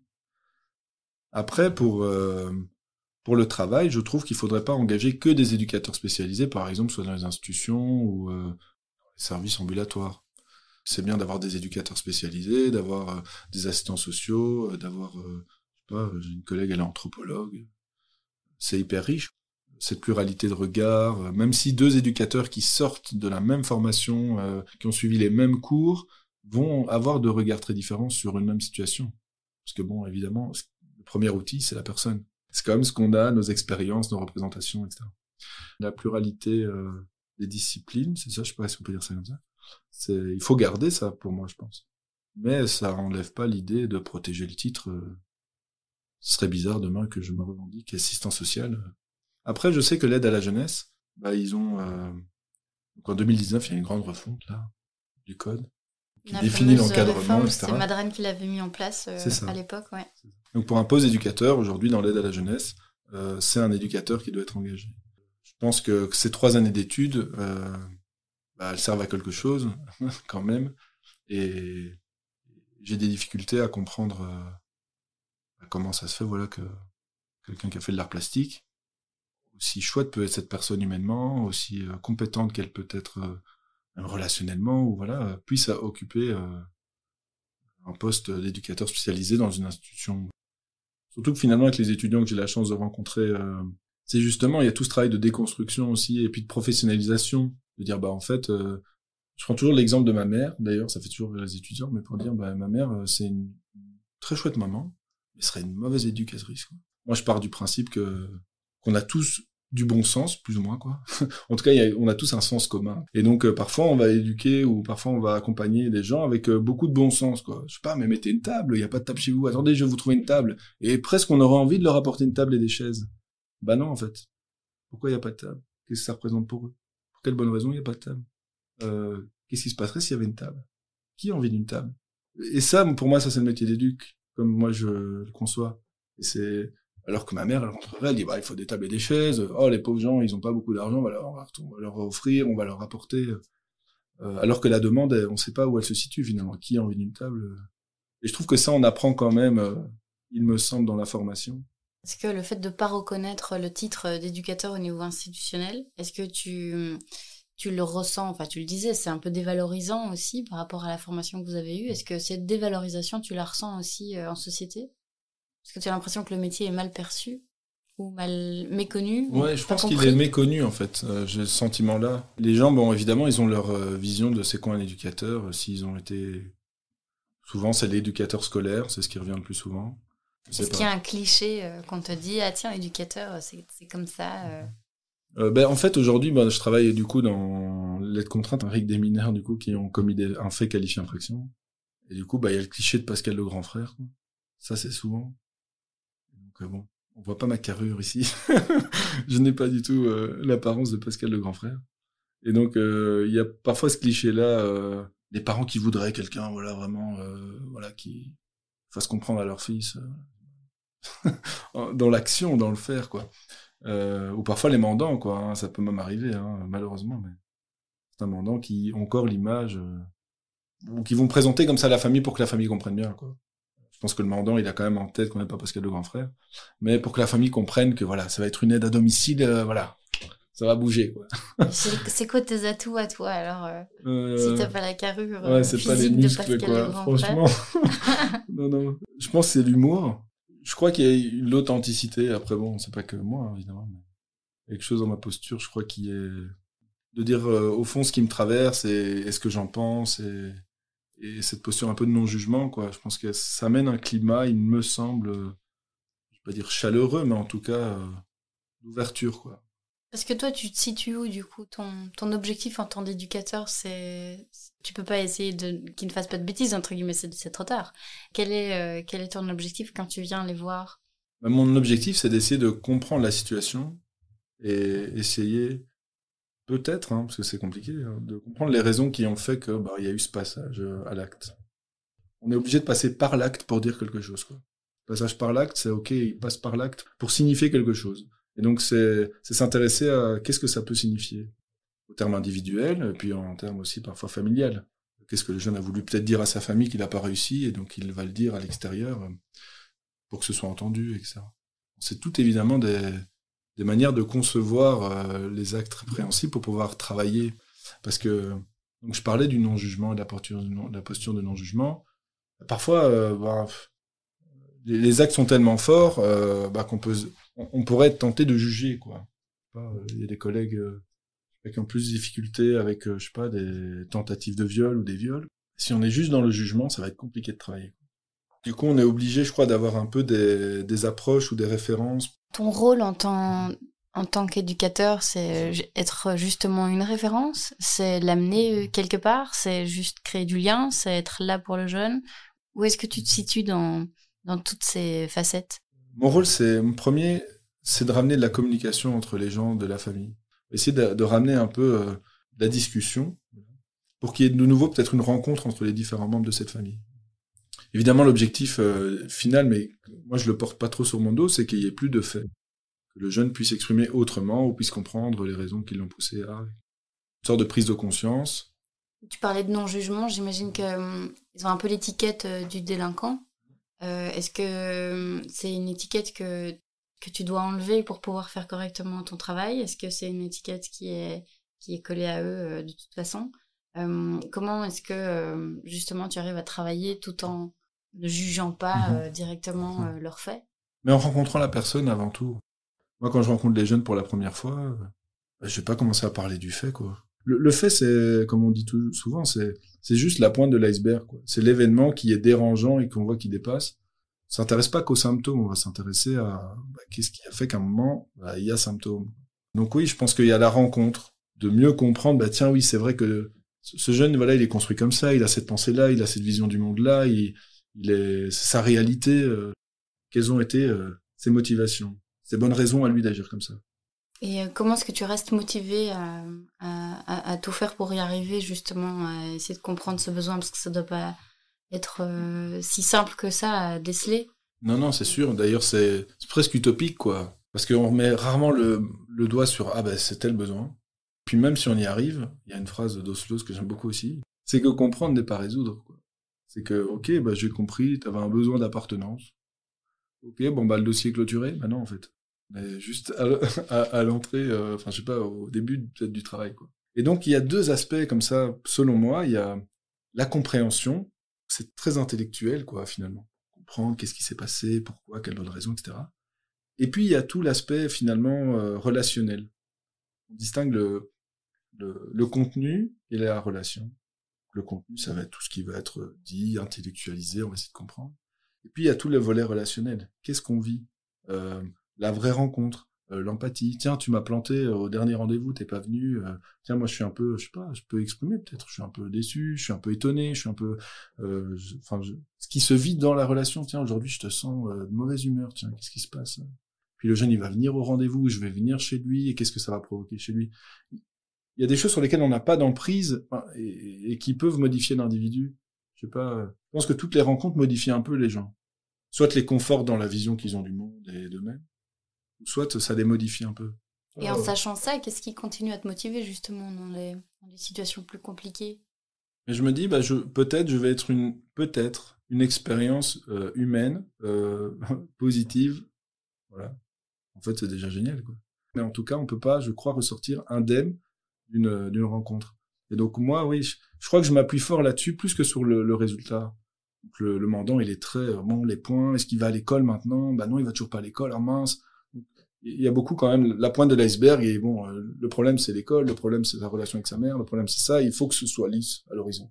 [SPEAKER 2] Après, pour le travail, je trouve qu'il faudrait pas engager que des éducateurs spécialisés, par exemple, soit dans les institutions ou dans les services ambulatoires. C'est bien d'avoir des éducateurs spécialisés, d'avoir des assistants sociaux, d'avoir, je sais pas, j'ai une collègue, elle est anthropologue. C'est hyper riche. Cette pluralité de regards, même si deux éducateurs qui sortent de la même formation, qui ont suivi les mêmes cours, vont avoir deux regards très différents sur une même situation. Parce que bon, évidemment, le premier outil, c'est la personne. C'est quand même ce qu'on a, nos expériences, nos représentations, etc. La pluralité des disciplines, c'est ça, je sais pas si on peut dire ça comme ça. Il faut garder ça pour moi, je pense. Mais ça enlève pas l'idée de protéger le titre. Ce serait bizarre demain que je me revendique assistant social. Après, je sais que l'aide à la jeunesse, ils ont... donc en 2019, il y a une grande refonte là du code qui définit l'encadrement, etc.
[SPEAKER 1] C'est Madeleine qui l'avait mis en place à l'époque, ouais.
[SPEAKER 2] Donc pour un poste d'éducateur, aujourd'hui, dans l'aide à la jeunesse, c'est un éducateur qui doit être engagé. Je pense que ces 3 années d'études, elles servent à quelque chose, quand même, et j'ai des difficultés à comprendre comment ça se fait, voilà, que quelqu'un qui a fait de l'art plastique, aussi chouette peut être cette personne humainement, aussi compétente qu'elle peut être même relationnellement, ou voilà, puisse occuper un poste d'éducateur spécialisé dans une institution. Surtout que finalement, avec les étudiants que j'ai la chance de rencontrer, c'est justement, il y a tout ce travail de déconstruction aussi, et puis de professionnalisation, de dire, en fait, je prends toujours l'exemple de ma mère, d'ailleurs, ça fait toujours rire les étudiants, mais pour dire, ma mère, c'est une très chouette maman, mais serait une mauvaise éducatrice, quoi. Moi, je pars du principe qu'on a tous du bon sens, plus ou moins, quoi. En tout cas, on a tous un sens commun. Et donc, parfois, on va éduquer ou parfois, on va accompagner des gens avec beaucoup de bon sens, quoi. Je sais pas, mais mettez une table, il n'y a pas de table chez vous. Attendez, je vais vous trouver une table. Et presque, on aurait envie de leur apporter une table et des chaises. Non, en fait. Pourquoi il n'y a pas de table? Qu'est-ce que ça représente pour eux? Pour quelle bonne raison il n'y a pas de table? Qu'est-ce qui se passerait s'il y avait une table? Qui a envie d'une table? Et ça, pour moi, ça, c'est le métier d'éduc, comme moi, je le conçois. Et c'est... Alors que ma mère, elle rentrerait, elle dit, il faut des tables et des chaises. Oh, les pauvres gens, ils ont pas beaucoup d'argent, on va leur offrir, on va leur apporter. Alors que la demande, on sait pas où elle se situe, finalement. Qui a envie d'une table? Et je trouve que ça, on apprend quand même, il me semble, dans la formation.
[SPEAKER 1] Est-ce que le fait de pas reconnaître le titre d'éducateur au niveau institutionnel, est-ce que tu le ressens, enfin, tu le disais, c'est un peu dévalorisant aussi par rapport à la formation que vous avez eue. Est-ce que cette dévalorisation, tu la ressens aussi en société? Est-ce que tu as l'impression que le métier est mal perçu ou mal méconnu?
[SPEAKER 2] Ouais, je pense qu'il est méconnu, en fait. J'ai ce sentiment-là. Les gens, évidemment, ils ont leur vision de c'est quoi un éducateur. S'ils ont été... Souvent, c'est l'éducateur scolaire, c'est ce qui revient le plus souvent.
[SPEAKER 1] Est-ce qu'il y a un cliché qu'on te dit, ah tiens, éducateur, c'est comme ça
[SPEAKER 2] En fait, aujourd'hui, je travaille du coup dans l'aide contrainte avec des mineurs du coup qui ont commis un fait qualifié infraction. Et du coup, il y a le cliché de Pascal le grand frère, quoi. Ça, c'est souvent. Donc on voit pas ma carrure ici. Je n'ai pas du tout l'apparence de Pascal le grand frère. Et donc, il y a parfois ce cliché-là, des parents qui voudraient quelqu'un, voilà, vraiment, qui fasse comprendre à leur fils dans l'action, dans le faire, quoi. Ou parfois les mandants, quoi. Hein, ça peut même arriver, malheureusement, mais c'est un mandant qui ont encore l'image, ou qui vont présenter comme ça la famille pour que la famille comprenne bien, quoi. Je pense que le mandant, il a quand même en tête qu'on n'est pas Pascal le grand frère, mais pour que la famille comprenne que voilà, ça va être une aide à domicile, voilà, ça va bouger, quoi.
[SPEAKER 1] C'est quoi tes atouts à toi, alors si t'as pas la carrure
[SPEAKER 2] c'est
[SPEAKER 1] physique
[SPEAKER 2] pas les muscles,
[SPEAKER 1] de Pascal
[SPEAKER 2] quoi.
[SPEAKER 1] le grand
[SPEAKER 2] Franchement.
[SPEAKER 1] frère?
[SPEAKER 2] Non. Je pense que c'est l'humour. Je crois qu'il y a l'authenticité. Après, c'est pas que moi, évidemment. Mais quelque chose dans ma posture, je crois, qui est de dire, au fond, ce qui me traverse et ce que j'en pense. et cette posture un peu de non-jugement, quoi. Je pense que ça amène un climat, il me semble, je vais pas dire chaleureux, mais en tout cas d'ouverture, quoi.
[SPEAKER 1] Parce que toi, tu te situes où, du coup? Ton objectif en tant d'éducateur, c'est... Tu peux pas essayer qu'ils ne fassent pas de bêtises, entre guillemets, c'est trop tard. Quel est ton objectif quand tu viens les voir?
[SPEAKER 2] Bah, mon objectif, c'est d'essayer de comprendre la situation et essayer, peut-être, hein, parce que c'est compliqué, hein, de comprendre les raisons qui ont fait que il y a eu ce passage à l'acte. On est obligé de passer par l'acte pour dire quelque chose, quoi. Le passage par l'acte, c'est OK, il passe par l'acte pour signifier quelque chose. Et donc, c'est s'intéresser à qu'est-ce que ça peut signifier, au terme individuel, et puis en termes aussi parfois familial. Qu'est-ce que le jeune a voulu peut-être dire à sa famille qu'il n'a pas réussi, et donc il va le dire à l'extérieur pour que ce soit entendu, etc. C'est tout évidemment des manières de concevoir les actes répréhensibles pour pouvoir travailler. Parce que donc je parlais du non-jugement et de la posture de non-jugement. Parfois, les actes sont tellement forts on pourrait être tenté de juger, quoi. Il y a des collègues qui ont plus de difficultés avec, je sais pas, des tentatives de viol ou des viols. Si on est juste dans le jugement, ça va être compliqué de travailler. Du coup, on est obligé, je crois, d'avoir un peu des approches ou des références.
[SPEAKER 1] Ton rôle en tant qu'éducateur, c'est être justement une référence, c'est l'amener quelque part, c'est juste créer du lien, c'est être là pour le jeune. Où est-ce que tu te situes dans toutes ces facettes?
[SPEAKER 2] Mon rôle, premier, c'est de ramener de la communication entre les gens de la famille. Essayer de ramener un peu la discussion pour qu'il y ait de nouveau peut-être une rencontre entre les différents membres de cette famille. Évidemment, l'objectif final, mais moi je le porte pas trop sur mon dos, c'est qu'il y ait plus de faits. Que le jeune puisse s'exprimer autrement ou puisse comprendre les raisons qui l'ont poussé à... Une sorte de prise de conscience.
[SPEAKER 1] Tu parlais de non-jugement, j'imagine qu'ils ont un peu l'étiquette du délinquant. Est-ce que c'est une étiquette que tu dois enlever pour pouvoir faire correctement ton travail? Est-ce que c'est une étiquette qui est collée à eux de toute façon? Comment est-ce que justement tu arrives à travailler tout en ne jugeant pas directement leurs faits?
[SPEAKER 2] Mais en rencontrant la personne avant tout. Moi, quand je rencontre les jeunes pour la première fois, je vais pas commencer à parler du fait, quoi. Le fait, c'est, comme on dit souvent, c'est juste la pointe de l'iceberg, quoi. C'est l'événement qui est dérangeant et qu'on voit qui dépasse. On s'intéresse pas qu'aux symptômes, on va s'intéresser à qu'est-ce qui a fait qu'à un moment, il y a symptômes. Donc oui, je pense qu'il y a la rencontre, de mieux comprendre, tiens, oui, c'est vrai que ce jeune, voilà, il est construit comme ça, il a cette pensée-là, il a cette vision du monde-là, c'est sa réalité. Quelles ont été ses motivations, ses bonnes raisons à lui d'agir comme ça.
[SPEAKER 1] Et comment est-ce que tu restes motivé à tout faire pour y arriver, justement, à essayer de comprendre ce besoin, parce que ça doit pas être si simple que ça à déceler?
[SPEAKER 2] Non, c'est sûr. D'ailleurs, c'est presque utopique, quoi. Parce qu'on met rarement le doigt sur « c'est tel besoin ». Puis même si on y arrive, il y a une phrase d'Oslo que j'aime beaucoup aussi, c'est que comprendre n'est pas résoudre, quoi. C'est que, ok, j'ai compris, t'avais un besoin d'appartenance. Ok, le dossier est clôturé. Non, en fait. Mais juste à l'entrée, je sais pas, au début peut-être du travail, quoi. Et donc, il y a deux aspects comme ça, selon moi. Il y a la compréhension, c'est très intellectuel, quoi, finalement. Comprendre qu'est-ce qui s'est passé, pourquoi, quelle bonne raison, etc. Et puis, il y a tout l'aspect, finalement, relationnel. On distingue le contenu et la relation. Le contenu, ça va être tout ce qui va être dit, intellectualisé, on va essayer de comprendre. Et puis, il y a tout le volet relationnel. Qu'est-ce qu'on vit? La vraie rencontre, l'empathie. Tiens, tu m'as planté au dernier rendez-vous, t'es pas venu. Tiens, moi, je suis un peu, je sais pas, je peux exprimer peut-être. Je suis un peu déçu, je suis un peu étonné, je suis un peu... ce qui se vit dans la relation. Tiens, aujourd'hui, je te sens de mauvaise humeur. Tiens, qu'est-ce qui se passe? Puis le jeune, il va venir au rendez-vous, je vais venir chez lui, et qu'est-ce que ça va provoquer chez lui? Il y a des choses sur lesquelles on n'a pas d'emprise et qui peuvent modifier l'individu. Je sais pas, je pense que toutes les rencontres modifient un peu les gens. Soit les confortent dans la vision qu'ils ont du monde et d'eux-mêmes, ou soit ça les modifie un peu.
[SPEAKER 1] Et en sachant ça, qu'est-ce qui continue à te motiver justement dans les situations plus compliquées?
[SPEAKER 2] Et je me dis, peut-être je vais être une expérience humaine, positive. Voilà. En fait, c'est déjà génial, quoi. Mais en tout cas, on peut pas, je crois, ressortir indemne d'une rencontre. Et donc moi, oui, je crois que je m'appuie fort là-dessus, plus que sur le résultat. Donc le mandant, il est très, les points, est-ce qu'il va à l'école maintenant? Non, il va toujours pas à l'école, mince. Il y a beaucoup quand même, la pointe de l'iceberg, et le problème c'est l'école, le problème c'est sa relation avec sa mère, le problème c'est ça, il faut que ce soit lisse à l'horizon.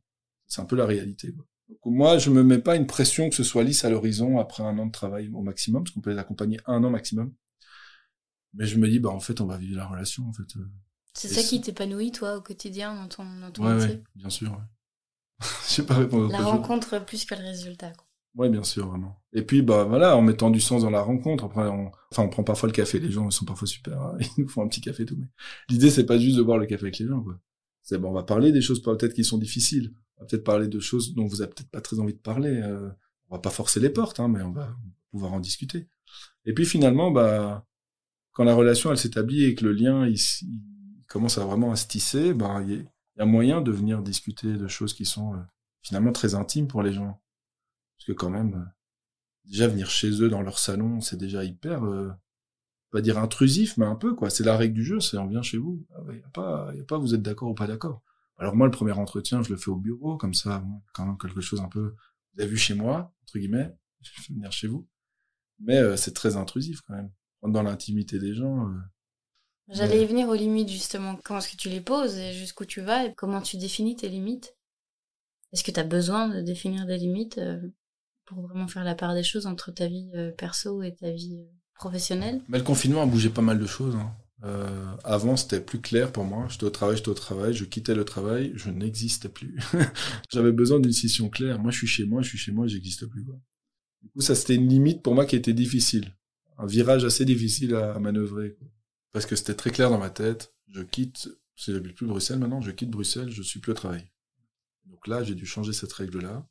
[SPEAKER 2] C'est un peu la réalité, quoi. Donc, moi, je me mets pas une pression que ce soit lisse à l'horizon après 1 an de travail au maximum, parce qu'on peut les accompagner 1 an maximum. Mais je me dis, en fait, on va vivre la relation, en fait.
[SPEAKER 1] C'est ça qui t'épanouit, toi, au quotidien, dans ton
[SPEAKER 2] Ouais,
[SPEAKER 1] métier?
[SPEAKER 2] ouais, bien sûr, ouais. Je sais pas répondre à autre
[SPEAKER 1] La
[SPEAKER 2] chose.
[SPEAKER 1] rencontre plus que le résultat, quoi.
[SPEAKER 2] Ouais, bien sûr, vraiment. Et puis, voilà, en mettant du sens dans la rencontre. Après, on prend parfois le café. Les gens, ils sont parfois super. Hein, ils nous font un petit café et tout. Mais l'idée, c'est pas juste de boire le café avec les gens, quoi. C'est on va parler des choses peut-être qui sont difficiles. On va peut-être parler de choses dont vous avez peut-être pas très envie de parler. On va pas forcer les portes, hein, mais on va pouvoir en discuter. Et puis finalement, quand la relation elle s'établit et que le lien il commence à vraiment à se tisser, il y a moyen de venir discuter de choses qui sont finalement très intimes pour les gens. Parce que quand même, déjà venir chez eux dans leur salon, c'est déjà hyper, pas dire intrusif, mais un peu, quoi. C'est la règle du jeu, c'est on vient chez vous. Il y a pas vous êtes d'accord ou pas d'accord. Alors moi, le premier entretien, je le fais au bureau, comme ça, quand même quelque chose un peu, vous avez vu chez moi, entre guillemets, je vais venir chez vous. Mais c'est très intrusif quand même. Dans l'intimité des gens.
[SPEAKER 1] J'allais y venir aux limites, justement. Comment est-ce que tu les poses et jusqu'où tu vas et comment tu définis tes limites? Est-ce que tu as besoin de définir des limites pour vraiment faire la part des choses entre ta vie perso et ta vie professionnelle?
[SPEAKER 2] Mais le confinement a bougé pas mal de choses. Hein. Avant, c'était plus clair pour moi. J'étais au travail, je quittais le travail, je n'existais plus. J'avais besoin d'une scission claire. Moi, je suis chez moi, j'existe plus, quoi. Du coup, ça, c'était une limite pour moi qui était difficile. Un virage assez difficile à manœuvrer, quoi. Parce que c'était très clair dans ma tête. Je quitte, j'habite plus Bruxelles maintenant, je quitte Bruxelles, je suis plus au travail. Donc là, j'ai dû changer cette règle-là.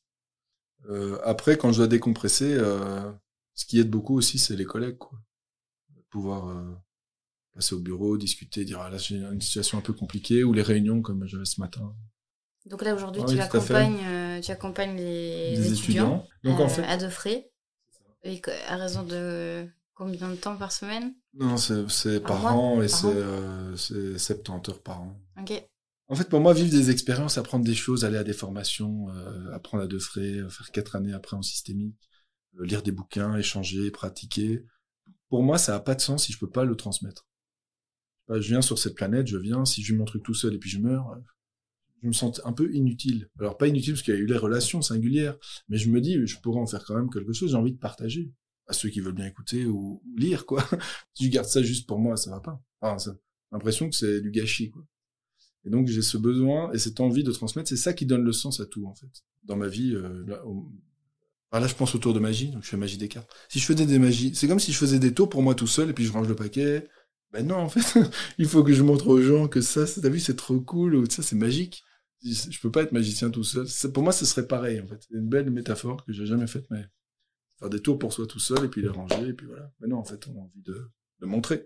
[SPEAKER 2] Après, quand je dois décompresser, ce qui aide beaucoup aussi, c'est les collègues, quoi. Pouvoir passer au bureau, discuter, dire là j'ai une situation un peu compliquée, ou les réunions comme j'avais ce matin.
[SPEAKER 1] Donc là aujourd'hui
[SPEAKER 2] Oui,
[SPEAKER 1] tu accompagnes les étudiants
[SPEAKER 2] Donc, en fait,
[SPEAKER 1] à 2 frais, et à raison de combien de temps par semaine?
[SPEAKER 2] Non, c'est par an et c'est 70 heures par an.
[SPEAKER 1] Ok.
[SPEAKER 2] En fait, pour moi, vivre des expériences, apprendre des choses, aller à des formations, apprendre à 2 frais, faire 4 années après en systémique, lire des bouquins, échanger, pratiquer. Pour moi, ça a pas de sens si je peux pas le transmettre. Je viens sur cette planète, si je vis mon truc tout seul et puis je meurs, je me sens un peu inutile. Alors pas inutile parce qu'il y a eu les relations singulières, mais je me dis, je pourrais en faire quand même quelque chose, j'ai envie de partager à ceux qui veulent bien écouter ou lire, quoi. Si je garde ça juste pour moi, ça va pas. J'ai l'impression que c'est du gâchis, quoi. Et donc j'ai ce besoin et cette envie de transmettre, c'est ça qui donne le sens à tout, en fait. Dans ma vie, là, je pense au tour de magie, donc je fais magie des cartes. Si je faisais des magies, c'est comme si je faisais des tours pour moi tout seul et puis je range le paquet. Ben non, en fait, il faut que je montre aux gens que ça, t'as vu, c'est trop cool, ou ça, c'est magique. Je peux pas être magicien tout seul. Pour moi, ce serait pareil, en fait. C'est une belle métaphore que j'ai jamais faite, mais faire des tours pour soi tout seul et puis les ranger, et puis voilà. Mais non, en fait, on a envie de montrer.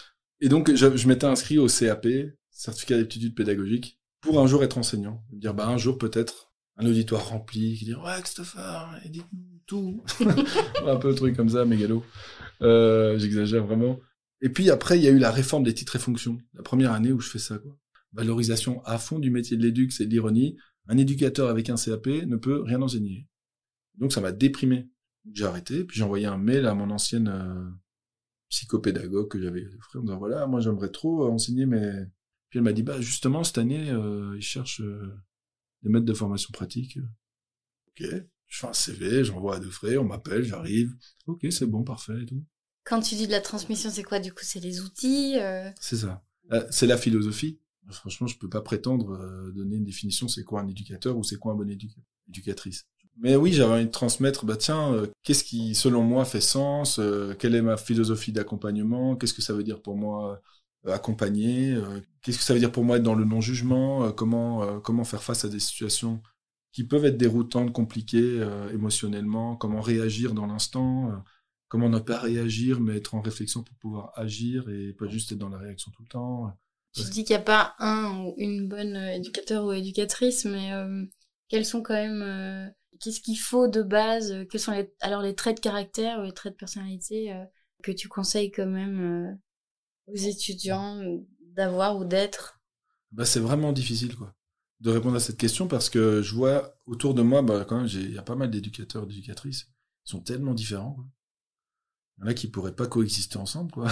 [SPEAKER 2] Et donc, je m'étais inscrit au CAP, certificat d'aptitude pédagogique, pour un jour être enseignant. Dire, un jour, peut-être, un auditoire rempli, qui dit, ouais, Christopher, dites-nous tout. Un peu le truc comme ça, mégalo. J'exagère vraiment. Et puis après, il y a eu la réforme des titres et fonctions. La première année où je fais ça, quoi. Valorisation à fond du métier de l'éduc, c'est de l'ironie. Un éducateur avec un CAP ne peut rien enseigner. Donc ça m'a déprimé. J'ai arrêté, puis j'ai envoyé un mail à mon ancienne psychopédagogue que j'avais offert en disant voilà, moi j'aimerais trop enseigner, mais puis elle m'a dit justement cette année ils cherchent des maîtres de formation pratique. Ok, je fais un CV, j'envoie à 2 frais, on m'appelle, j'arrive. Ok, c'est bon, parfait et tout.
[SPEAKER 1] Quand tu dis de la transmission, c'est quoi du coup? C'est les outils
[SPEAKER 2] C'est ça. C'est la philosophie. Franchement, je peux pas prétendre donner une définition, c'est quoi un éducateur ou c'est quoi un bon éducatrice. Mais oui, j'avais envie de transmettre, qu'est-ce qui, selon moi, fait sens, quelle est ma philosophie d'accompagnement, qu'est-ce que ça veut dire pour moi accompagner, qu'est-ce que ça veut dire pour moi être dans le non-jugement, comment faire face à des situations qui peuvent être déroutantes, compliquées émotionnellement, comment réagir dans l'instant, comment ne pas réagir, mais être en réflexion pour pouvoir agir et pas juste être dans la réaction tout le temps.
[SPEAKER 1] Tu dis qu'il n'y a pas un ou une bonne éducateur ou éducatrice, mais quels sont quand même... qu'est-ce qu'il faut de base? Quels sont les traits de caractère ou les traits de personnalité que tu conseilles quand même aux étudiants d'avoir ou d'être?
[SPEAKER 2] C'est vraiment difficile, quoi, de répondre à cette question parce que je vois autour de moi, quand même, il y a pas mal d'éducateurs, d'éducatrices. Ils sont tellement différents, quoi. Il y en a qui pourraient pas coexister ensemble, quoi.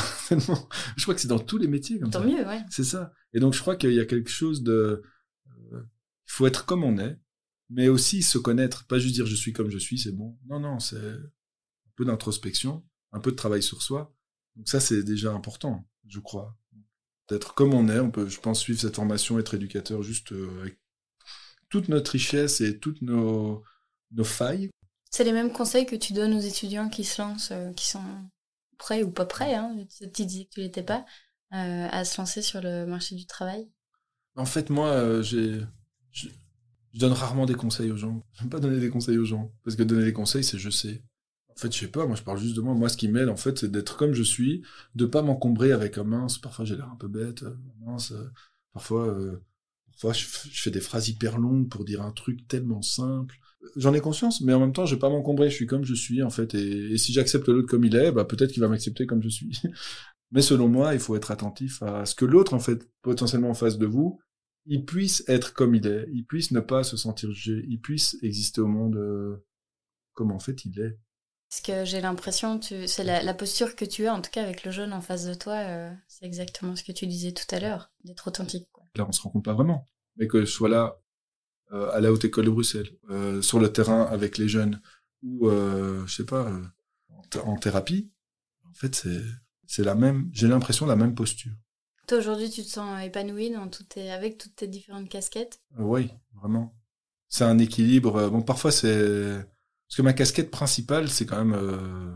[SPEAKER 2] Je crois que c'est dans tous les métiers comme ça.
[SPEAKER 1] Tant mieux, ouais.
[SPEAKER 2] C'est ça. Et donc je crois qu'il y a quelque chose de... Il faut être comme on est. mais aussi se connaître, pas juste dire je suis comme je suis, c'est bon. Non, c'est un peu d'introspection, un peu de travail sur soi. Donc ça, c'est déjà important, je crois. D'être comme on est, on peut, je pense, suivre cette formation, être éducateur juste avec toute notre richesse et toutes nos failles.
[SPEAKER 1] C'est les mêmes conseils que tu donnes aux étudiants qui se lancent, qui sont prêts ou pas prêts, hein, tu disais que tu l'étais pas, à se lancer sur le marché du travail?
[SPEAKER 2] En fait, moi, je donne rarement des conseils aux gens. J'aime pas donner des conseils aux gens. Parce que donner des conseils, c'est je sais. En fait, je sais pas, moi je parle juste de moi. Moi, ce qui m'aide, en fait, c'est d'être comme je suis, de pas m'encombrer avec un mince. Parfois, j'ai l'air un peu bête, mince. Parfois, je fais des phrases hyper longues pour dire un truc tellement simple. J'en ai conscience, mais en même temps, je vais pas m'encombrer. Je suis comme je suis, en fait. Et si j'accepte l'autre comme il est, bah, peut-être qu'il va m'accepter comme je suis. Mais selon moi, il faut être attentif à ce que l'autre, en fait, potentiellement en face de vous, il puisse être comme il est. Il puisse ne pas se sentir jugé. Il puisse exister au monde comme en fait il est.
[SPEAKER 1] Parce que j'ai l'impression, c'est la posture que tu as, en tout cas avec le jeune en face de toi, c'est exactement ce que tu disais tout à l'heure, d'être authentique, quoi.
[SPEAKER 2] Là, on se rend compte pas vraiment. Mais que je sois là, à la Haute École de Bruxelles, sur le terrain avec les jeunes, ou, je sais pas, en thérapie, en fait, c'est la même, j'ai l'impression, la même posture.
[SPEAKER 1] Toi, aujourd'hui, tu te sens épanoui avec toutes tes différentes casquettes?
[SPEAKER 2] Oui, vraiment. C'est un équilibre. Bon, parfois, c'est... Parce que ma casquette principale, c'est quand même,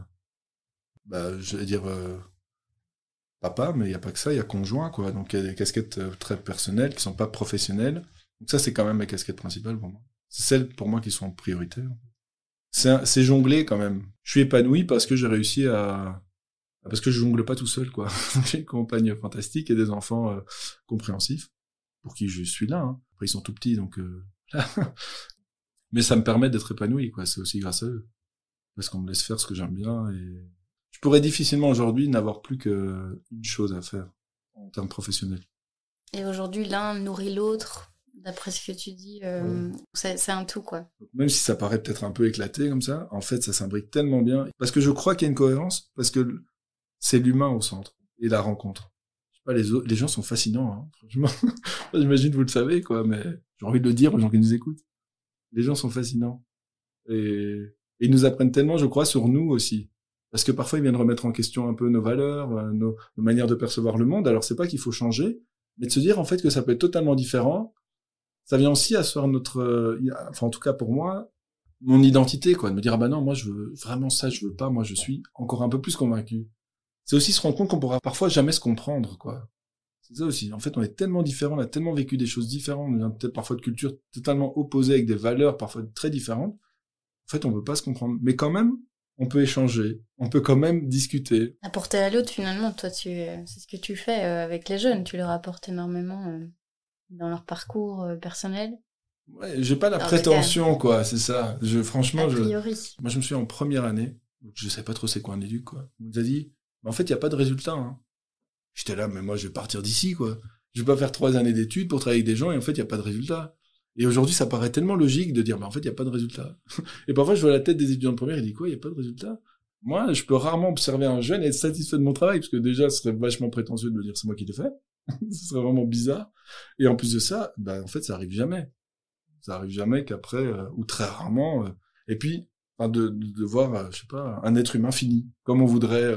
[SPEAKER 2] je vais dire, papa, mais il n'y a pas que ça, il y a conjoint, quoi. Donc, il y a des casquettes très personnelles qui sont pas professionnelles. Donc ça, c'est quand même mes casquettes principales pour moi. C'est celles, pour moi, qui sont prioritaires. C'est jongler, quand même. Je suis épanoui parce que j'ai réussi parce que je jongle pas tout seul, quoi. J'ai une compagne fantastique et des enfants compréhensifs, pour qui je suis là, hein. Après, ils sont tout petits, donc... Mais ça me permet d'être épanoui, quoi. C'est aussi grâce à eux. Parce qu'on me laisse faire ce que j'aime bien et je pourrais difficilement aujourd'hui n'avoir plus qu'une chose à faire en termes professionnels.
[SPEAKER 1] Et aujourd'hui, l'un nourrit l'autre, d'après ce que tu dis, c'est un tout, quoi.
[SPEAKER 2] Même si ça paraît peut-être un peu éclaté comme ça, en fait, ça s'imbrique tellement bien. Parce que je crois qu'il y a une cohérence, parce que c'est l'humain au centre et la rencontre. Je sais pas, les gens sont fascinants, hein, franchement. J'imagine que vous le savez, quoi, mais j'ai envie de le dire aux gens qui nous écoutent. Les gens sont fascinants. Et ils nous apprennent tellement, je crois, sur nous aussi. Parce que parfois, ils viennent remettre en question un peu nos valeurs, nos manières de percevoir le monde. Alors, c'est pas qu'il faut changer, mais de se dire, en fait, que ça peut être totalement différent. Ça vient aussi asseoir enfin, en tout cas pour moi, mon identité, quoi. De me dire, ah bah non, moi, je veux vraiment ça, je veux pas. Moi, je suis encore un peu plus convaincu. C'est aussi se rendre compte qu'on pourra parfois jamais se comprendre, quoi. C'est ça aussi. En fait, on est tellement différents, on a tellement vécu des choses différentes, on vient peut-être parfois de cultures totalement opposées avec des valeurs parfois très différentes. En fait, on peut pas se comprendre. Mais quand même, on peut échanger. On peut quand même discuter.
[SPEAKER 1] Apporter à l'autre, finalement, toi, c'est ce que tu fais avec les jeunes. Tu leur apportes énormément dans leur parcours personnel.
[SPEAKER 2] Ouais, j'ai pas la prétention, quoi, c'est ça. Franchement,
[SPEAKER 1] a priori.
[SPEAKER 2] Moi, je me suis en première année. Donc je sais pas trop c'est quoi un éduc, quoi. On nous a dit, en fait, il y a pas de résultat, hein. J'étais là, mais moi, je vais partir d'ici, quoi. Je vais pas faire 3 années d'études pour travailler avec des gens et en fait, il y a pas de résultat. Et aujourd'hui, ça paraît tellement logique de dire, mais en fait, il y a pas de résultat. Et parfois, je vois la tête des étudiants de première et je dis, quoi, il y a pas de résultat? Moi, je peux rarement observer un jeune et être satisfait de mon travail, parce que déjà, ce serait vachement prétentieux de me dire, c'est moi qui l'ai fait. Ce serait vraiment bizarre. Et en plus de ça, en fait, ça arrive jamais. Ça arrive jamais qu'après, ou très rarement, et puis, de voir, je sais pas, un être humain fini, comme on voudrait,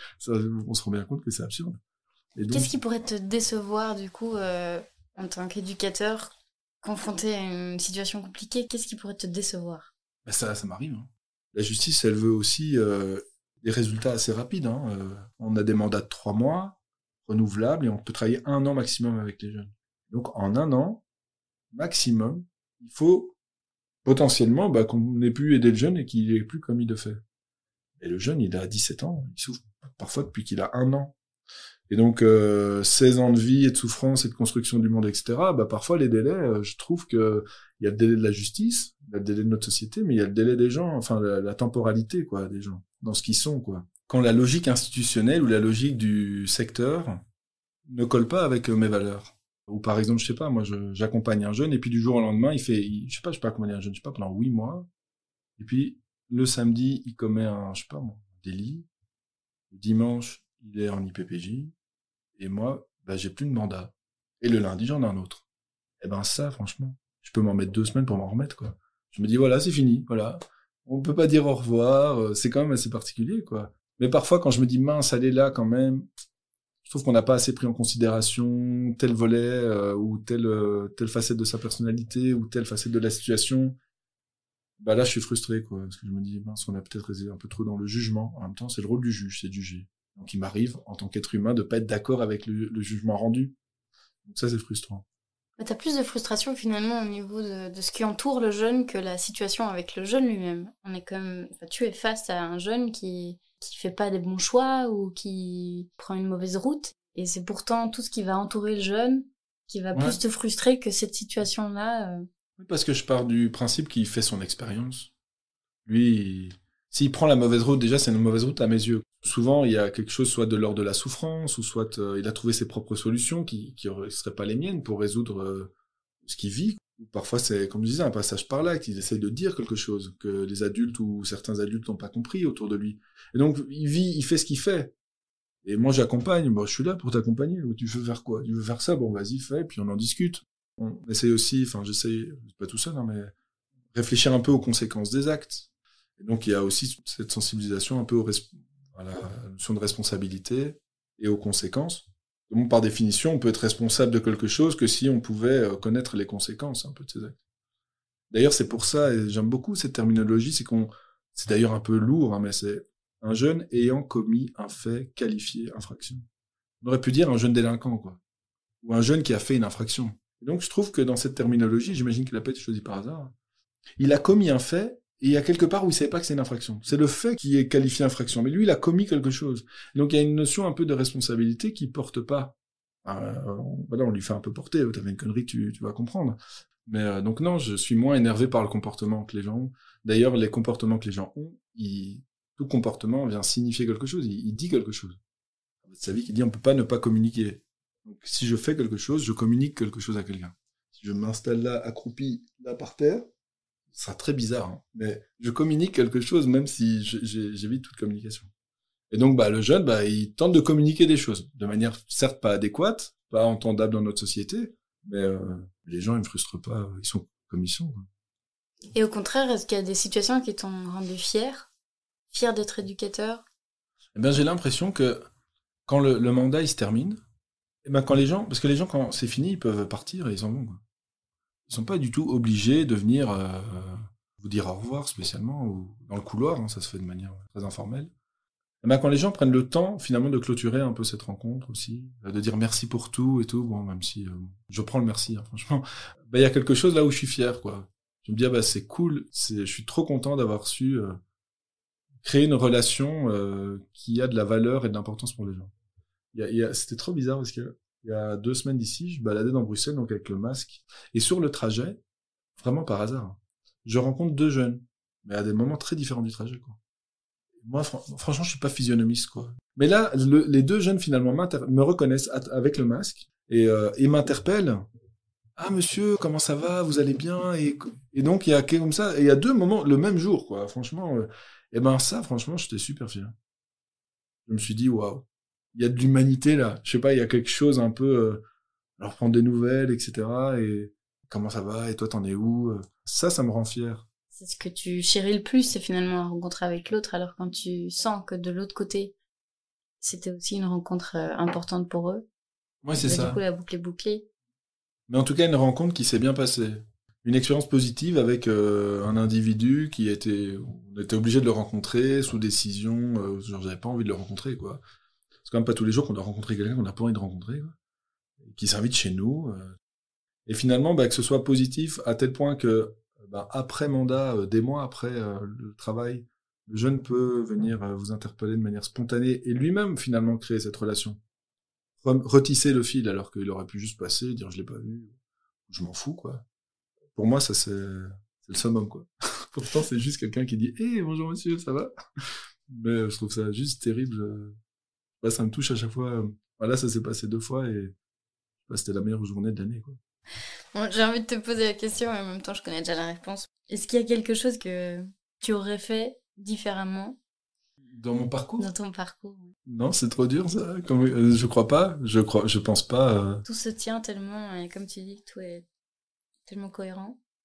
[SPEAKER 2] on se rend bien compte que c'est absurde.
[SPEAKER 1] Et donc... Qu'est-ce qui pourrait te décevoir, du coup, en tant qu'éducateur, confronté à une situation compliquée, qu'est-ce qui pourrait te décevoir?
[SPEAKER 2] Ça m'arrive, hein. La justice, elle veut aussi des résultats assez rapides, hein. On a des mandats de 3 mois, renouvelables, et on peut travailler 1 an maximum avec les jeunes. Donc, en 1 an, maximum, il faut potentiellement qu'on n'ait pu aider le jeune et qu'il n'ait plus commis de fait. Et le jeune, il a 17 ans, il souffre parfois depuis qu'il a 1 an. Et donc, 16 ans de vie et de souffrance et de construction du monde, etc., parfois, les délais, je trouve que il y a le délai de la justice, il y a le délai de notre société, mais il y a le délai des gens, enfin, la temporalité, quoi, des gens, dans ce qu'ils sont, quoi. Quand la logique institutionnelle ou la logique du secteur ne colle pas avec mes valeurs. Ou par exemple, je sais pas, moi, j'accompagne un jeune, et puis du jour au lendemain, je sais pas accompagner un jeune, je sais pas, pendant 8 mois, et puis, le samedi, il commet un délit, le dimanche, il est en IPPJ, et moi, j'ai plus de mandat. Et le lundi, j'en ai un autre. Et ça, franchement, je peux m'en mettre 2 semaines pour m'en remettre, quoi. Je me dis, voilà, c'est fini, voilà. On peut pas dire au revoir, c'est quand même assez particulier, quoi. Mais parfois, quand je me dis, mince, elle est là quand même, je trouve qu'on n'a pas assez pris en considération tel volet ou telle facette de sa personnalité ou telle facette de la situation. Bah là, je suis frustré, quoi, parce que je me dis, mince, on a peut-être été un peu trop dans le jugement. En même temps, c'est le rôle du juge, c'est de juger. Donc, il m'arrive, en tant qu'être humain, de pas être d'accord avec le jugement rendu. Donc ça, c'est frustrant.
[SPEAKER 1] Mais t'as plus de frustration finalement au niveau de ce qui entoure le jeune que la situation avec le jeune lui-même. On est comme, enfin, tu es face à un jeune qui fait pas des bons choix ou qui prend une mauvaise route, et c'est pourtant tout ce qui va entourer le jeune qui va
[SPEAKER 2] Ouais.
[SPEAKER 1] plus te frustrer que cette situation-là.
[SPEAKER 2] Oui, parce que je pars du principe qu'il fait son expérience. Lui, s'il prend la mauvaise route, déjà, c'est une mauvaise route à mes yeux. Souvent, il y a quelque chose, soit de l'ordre de la souffrance, ou soit il a trouvé ses propres solutions qui seraient pas les miennes pour résoudre ce qu'il vit. Ou parfois, c'est, comme je disais, un passage par là, qu'il essaye de dire quelque chose, que les adultes ou certains adultes n'ont pas compris autour de lui. Et donc, il vit, il fait ce qu'il fait. Et moi, j'accompagne. Bon, je suis là pour t'accompagner. Tu veux faire quoi? Tu veux faire ça? Bon, vas-y, fais, puis on en discute. On essaye aussi, enfin, j'essaye, pas tout seul, hein, mais réfléchir un peu aux conséquences des actes. Et donc, il y a aussi cette sensibilisation un peu à la notion de responsabilité et aux conséquences. Donc, par définition, on peut être responsable de quelque chose que si on pouvait connaître les conséquences un peu de ces actes. D'ailleurs, c'est pour ça, et j'aime beaucoup cette terminologie, c'est d'ailleurs un peu lourd, hein, mais c'est un jeune ayant commis un fait qualifié infraction. On aurait pu dire un jeune délinquant, quoi. Ou un jeune qui a fait une infraction. Et donc, je trouve que dans cette terminologie, j'imagine qu'il n'a pas été choisi par hasard, il a commis un fait, et il y a quelque part où il savait pas que c'est une infraction. C'est le fait qui est qualifié infraction, mais lui, il a commis quelque chose. Donc, il y a une notion un peu de responsabilité qui porte pas. Voilà, on lui fait un peu porter, t'as fait une connerie, tu vas comprendre. Mais donc non, je suis moins énervé par le comportement que les gens ont. D'ailleurs, les comportements que les gens ont, tout comportement vient signifier quelque chose, il dit quelque chose. C'est sa vie qui dit on peut pas ne pas communiquer. Donc si je fais quelque chose, je communique quelque chose à quelqu'un. Si je m'installe là, accroupi, là par terre, ce sera très bizarre, hein, mais je communique quelque chose même si j'évite toute communication. Et donc le jeune, il tente de communiquer des choses, de manière certes pas adéquate, pas entendable dans notre société, mais les gens ils me frustrent pas, ils sont comme ils sont. Quoi.
[SPEAKER 1] Et au contraire, est-ce qu'il y a des situations qui t'ont rendu fier d'être éducateur?
[SPEAKER 2] Eh bien, j'ai l'impression que quand le mandat il se termine, et quand les gens, parce que les gens quand c'est fini, ils peuvent partir et ils s'en vont. Quoi. Ils sont pas du tout obligés de venir vous dire au revoir spécialement ou dans le couloir, hein, ça se fait de manière très informelle. Et quand les gens prennent le temps finalement de clôturer un peu cette rencontre aussi, de dire merci pour tout et tout, bon même si je prends le merci, hein, franchement, il y a quelque chose là où je suis fier quoi. Je me dis c'est cool, je suis trop content d'avoir su créer une relation qui a de la valeur et de l'importance pour les gens. C'était trop bizarre parce que il y a 2 semaines d'ici, je baladais dans Bruxelles donc avec le masque et sur le trajet, vraiment par hasard, je rencontre 2 jeunes, mais à des moments très différents du trajet quoi. Moi, franchement, je suis pas physionomiste, quoi. Mais là, les 2 jeunes, finalement, me reconnaissent avec le masque et m'interpellent. Ah, monsieur, comment ça va? Vous allez bien? Et donc, il y a comme ça, et il y a 2 moments, le même jour, quoi. Franchement, ça, franchement, j'étais super fier. Je me suis dit, waouh, il y a de l'humanité, là. Je sais pas, il y a quelque chose un peu, leur prendre des nouvelles, etc. Et comment ça va? Et toi, t'en es où? Ça me rend fier.
[SPEAKER 1] C'est ce que tu chéris le plus, c'est finalement la rencontre avec l'autre, alors quand tu sens que de l'autre côté, c'était aussi une rencontre importante pour eux.
[SPEAKER 2] Ouais, c'est ça.
[SPEAKER 1] Du coup, la boucle est bouclée.
[SPEAKER 2] Mais en tout cas, une rencontre qui s'est bien passée. Une expérience positive avec un individu on était obligé de le rencontrer sous décision, genre j'avais pas envie de le rencontrer, quoi. C'est quand même pas tous les jours qu'on doit rencontrer quelqu'un qu'on n'a pas envie de rencontrer, quoi. Et qui s'invite chez nous. Et finalement, que ce soit positif à tel point que, après mandat, des mois après le travail, le jeune peut venir vous interpeller de manière spontanée et lui-même finalement créer cette relation. Retisser le fil alors qu'il aurait pu juste passer, dire je l'ai pas vu, je m'en fous, quoi. Pour moi, ça, c'est le summum, quoi. Pourtant, c'est juste quelqu'un qui dit « Hey, bonjour monsieur, ça va ?» Mais je trouve ça juste terrible. Ça me touche à chaque fois. Là, ça s'est passé 2 fois et c'était la meilleure journée de l'année, quoi.
[SPEAKER 1] Bon, j'ai envie de te poser la question et en même temps, je connais déjà la réponse. Est-ce qu'il y a quelque chose que tu aurais fait différemment
[SPEAKER 2] dans mon parcours?
[SPEAKER 1] Dans ton parcours.
[SPEAKER 2] Non, c'est trop dur, ça. Je crois pas. Je pense pas.
[SPEAKER 1] Tout se tient tellement, et comme tu dis, tout est tellement cohérent.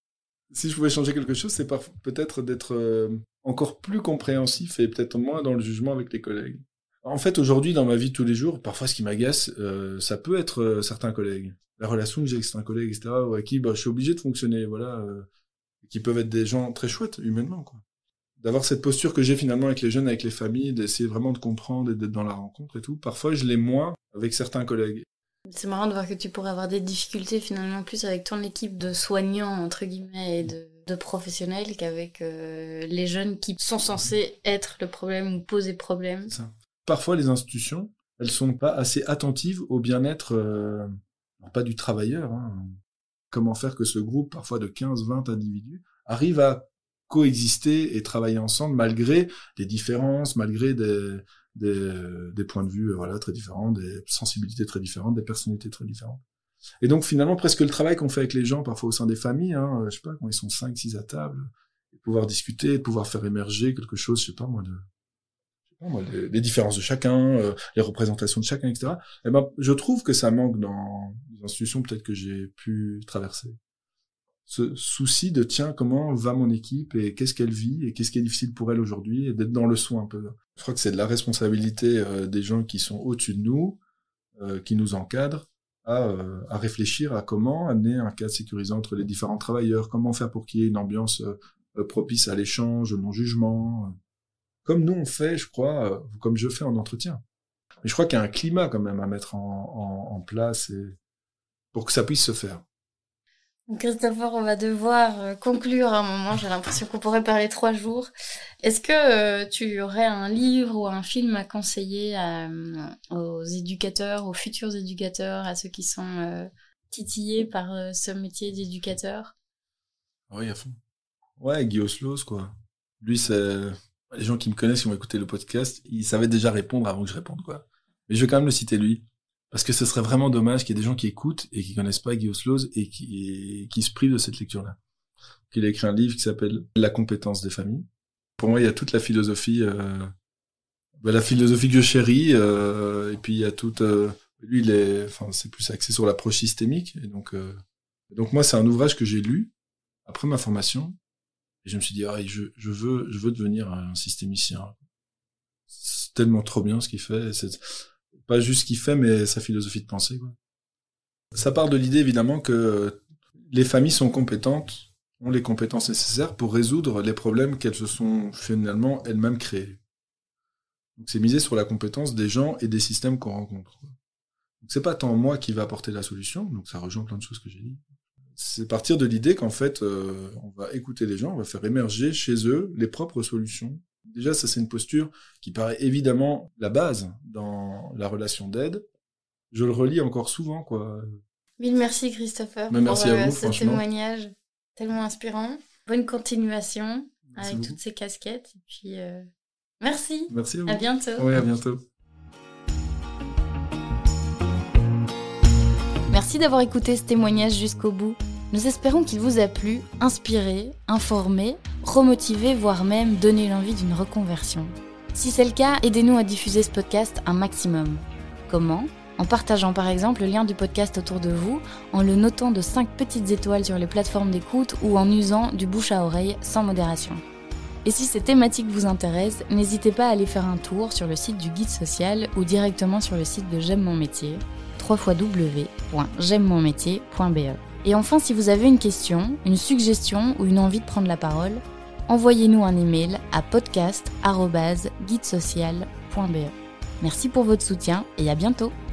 [SPEAKER 2] Si je pouvais changer quelque chose, c'est peut-être d'être encore plus compréhensif et peut-être moins dans le jugement avec les collègues. En fait, aujourd'hui, dans ma vie de tous les jours, parfois ce qui m'agace, ça peut être certains collègues. La relation que j'ai avec certains collègues, etc., ou avec qui je suis obligé de fonctionner, voilà, qui peuvent être des gens très chouettes, humainement, quoi. D'avoir cette posture que j'ai finalement avec les jeunes, avec les familles, d'essayer vraiment de comprendre et d'être dans la rencontre et tout. Parfois, je l'ai moins avec certains collègues.
[SPEAKER 1] C'est marrant de voir que tu pourrais avoir des difficultés finalement plus avec ton équipe de soignants, entre guillemets, et de professionnels qu'avec les jeunes qui sont censés être le problème ou poser problème.
[SPEAKER 2] C'est ça. Parfois, les institutions, elles sont pas assez attentives au bien-être, pas du travailleur. Comment faire que ce groupe, parfois de 15, 20 individus, arrive à coexister et travailler ensemble malgré des différences, malgré des points de vue voilà, très différents, des sensibilités très différentes, des personnalités très différentes. Et donc finalement, presque le travail qu'on fait avec les gens, parfois au sein des familles, je sais pas, quand ils sont 5, 6 à table, de pouvoir discuter, de pouvoir faire émerger quelque chose, je sais pas moi, les différences de chacun, les représentations de chacun, etc. Eh ben, je trouve que ça manque dans les institutions peut-être que j'ai pu traverser. Ce souci de tiens, comment va mon équipe et qu'est-ce qu'elle vit et qu'est-ce qui est difficile pour elle aujourd'hui et d'être dans le soin un peu. Je crois que c'est de la responsabilité des gens qui sont au-dessus de nous, qui nous encadrent, à réfléchir à comment amener un cadre sécurisant entre les différents travailleurs, comment faire pour qu'il y ait une ambiance propice à l'échange, au non-jugement, comme nous on fait, je crois, comme je fais en entretien. Mais je crois qu'il y a un climat quand même à mettre en place pour que ça puisse se faire.
[SPEAKER 1] Christopher, on va devoir conclure un moment. J'ai l'impression qu'on pourrait parler 3 jours. Est-ce que tu aurais un livre ou un film à conseiller aux éducateurs, aux futurs éducateurs, à ceux qui sont titillés par ce métier d'éducateur?
[SPEAKER 2] Oui, à fond. Ouais, Guy Oslos, quoi. Lui, c'est... Les gens qui me connaissent, qui ont écouté le podcast, ils savaient déjà répondre avant que je réponde, quoi. Mais je vais quand même le citer lui. Parce que ce serait vraiment dommage qu'il y ait des gens qui écoutent et qui connaissent pas Guy Oslos et qui se privent de cette lecture-là. Il a écrit un livre qui s'appelle La compétence des familles. Pour moi, il y a toute la philosophie, la philosophie que je chéris, et puis il y a toute, lui, c'est plus axé sur l'approche systémique. Et donc moi, c'est un ouvrage que j'ai lu après ma formation. Et je me suis dit, je veux devenir un systémicien. C'est tellement trop bien ce qu'il fait. C'est pas juste ce qu'il fait, mais sa philosophie de pensée, quoi. Ça part de l'idée, évidemment, que les familles sont compétentes, ont les compétences nécessaires pour résoudre les problèmes qu'elles se sont finalement elles-mêmes créés. Donc c'est misé sur la compétence des gens et des systèmes qu'on rencontre. Donc c'est pas tant moi qui va apporter la solution, donc ça rejoint plein de choses que j'ai dit. C'est partir de l'idée qu'en fait, on va écouter les gens, on va faire émerger chez eux les propres solutions. Déjà, ça c'est une posture qui paraît évidemment la base dans la relation d'aide. Je le relis encore souvent, quoi.
[SPEAKER 1] Mille merci Christopher pour
[SPEAKER 2] merci à vous,
[SPEAKER 1] ce témoignage tellement inspirant. Bonne continuation avec toutes ces casquettes. Et puis, merci.
[SPEAKER 2] Merci à vous.
[SPEAKER 1] À bientôt.
[SPEAKER 2] Oui, à bientôt.
[SPEAKER 1] Merci d'avoir écouté ce témoignage jusqu'au bout. Nous espérons qu'il vous a plu, inspiré, informé, remotivé, voire même donné l'envie d'une reconversion. Si c'est le cas, aidez-nous à diffuser ce podcast un maximum. Comment ? En partageant par exemple le lien du podcast autour de vous, en le notant de 5 petites étoiles sur les plateformes d'écoute ou en usant du bouche à oreille sans modération. Et si ces thématiques vous intéressent, n'hésitez pas à aller faire un tour sur le site du Guide Social ou directement sur le site de J'aime mon métier, www.j'aimemonmétier.be. Et enfin, si vous avez une question, une suggestion ou une envie de prendre la parole, envoyez-nous un email à podcast@guidesocial.be. Merci pour votre soutien et à bientôt.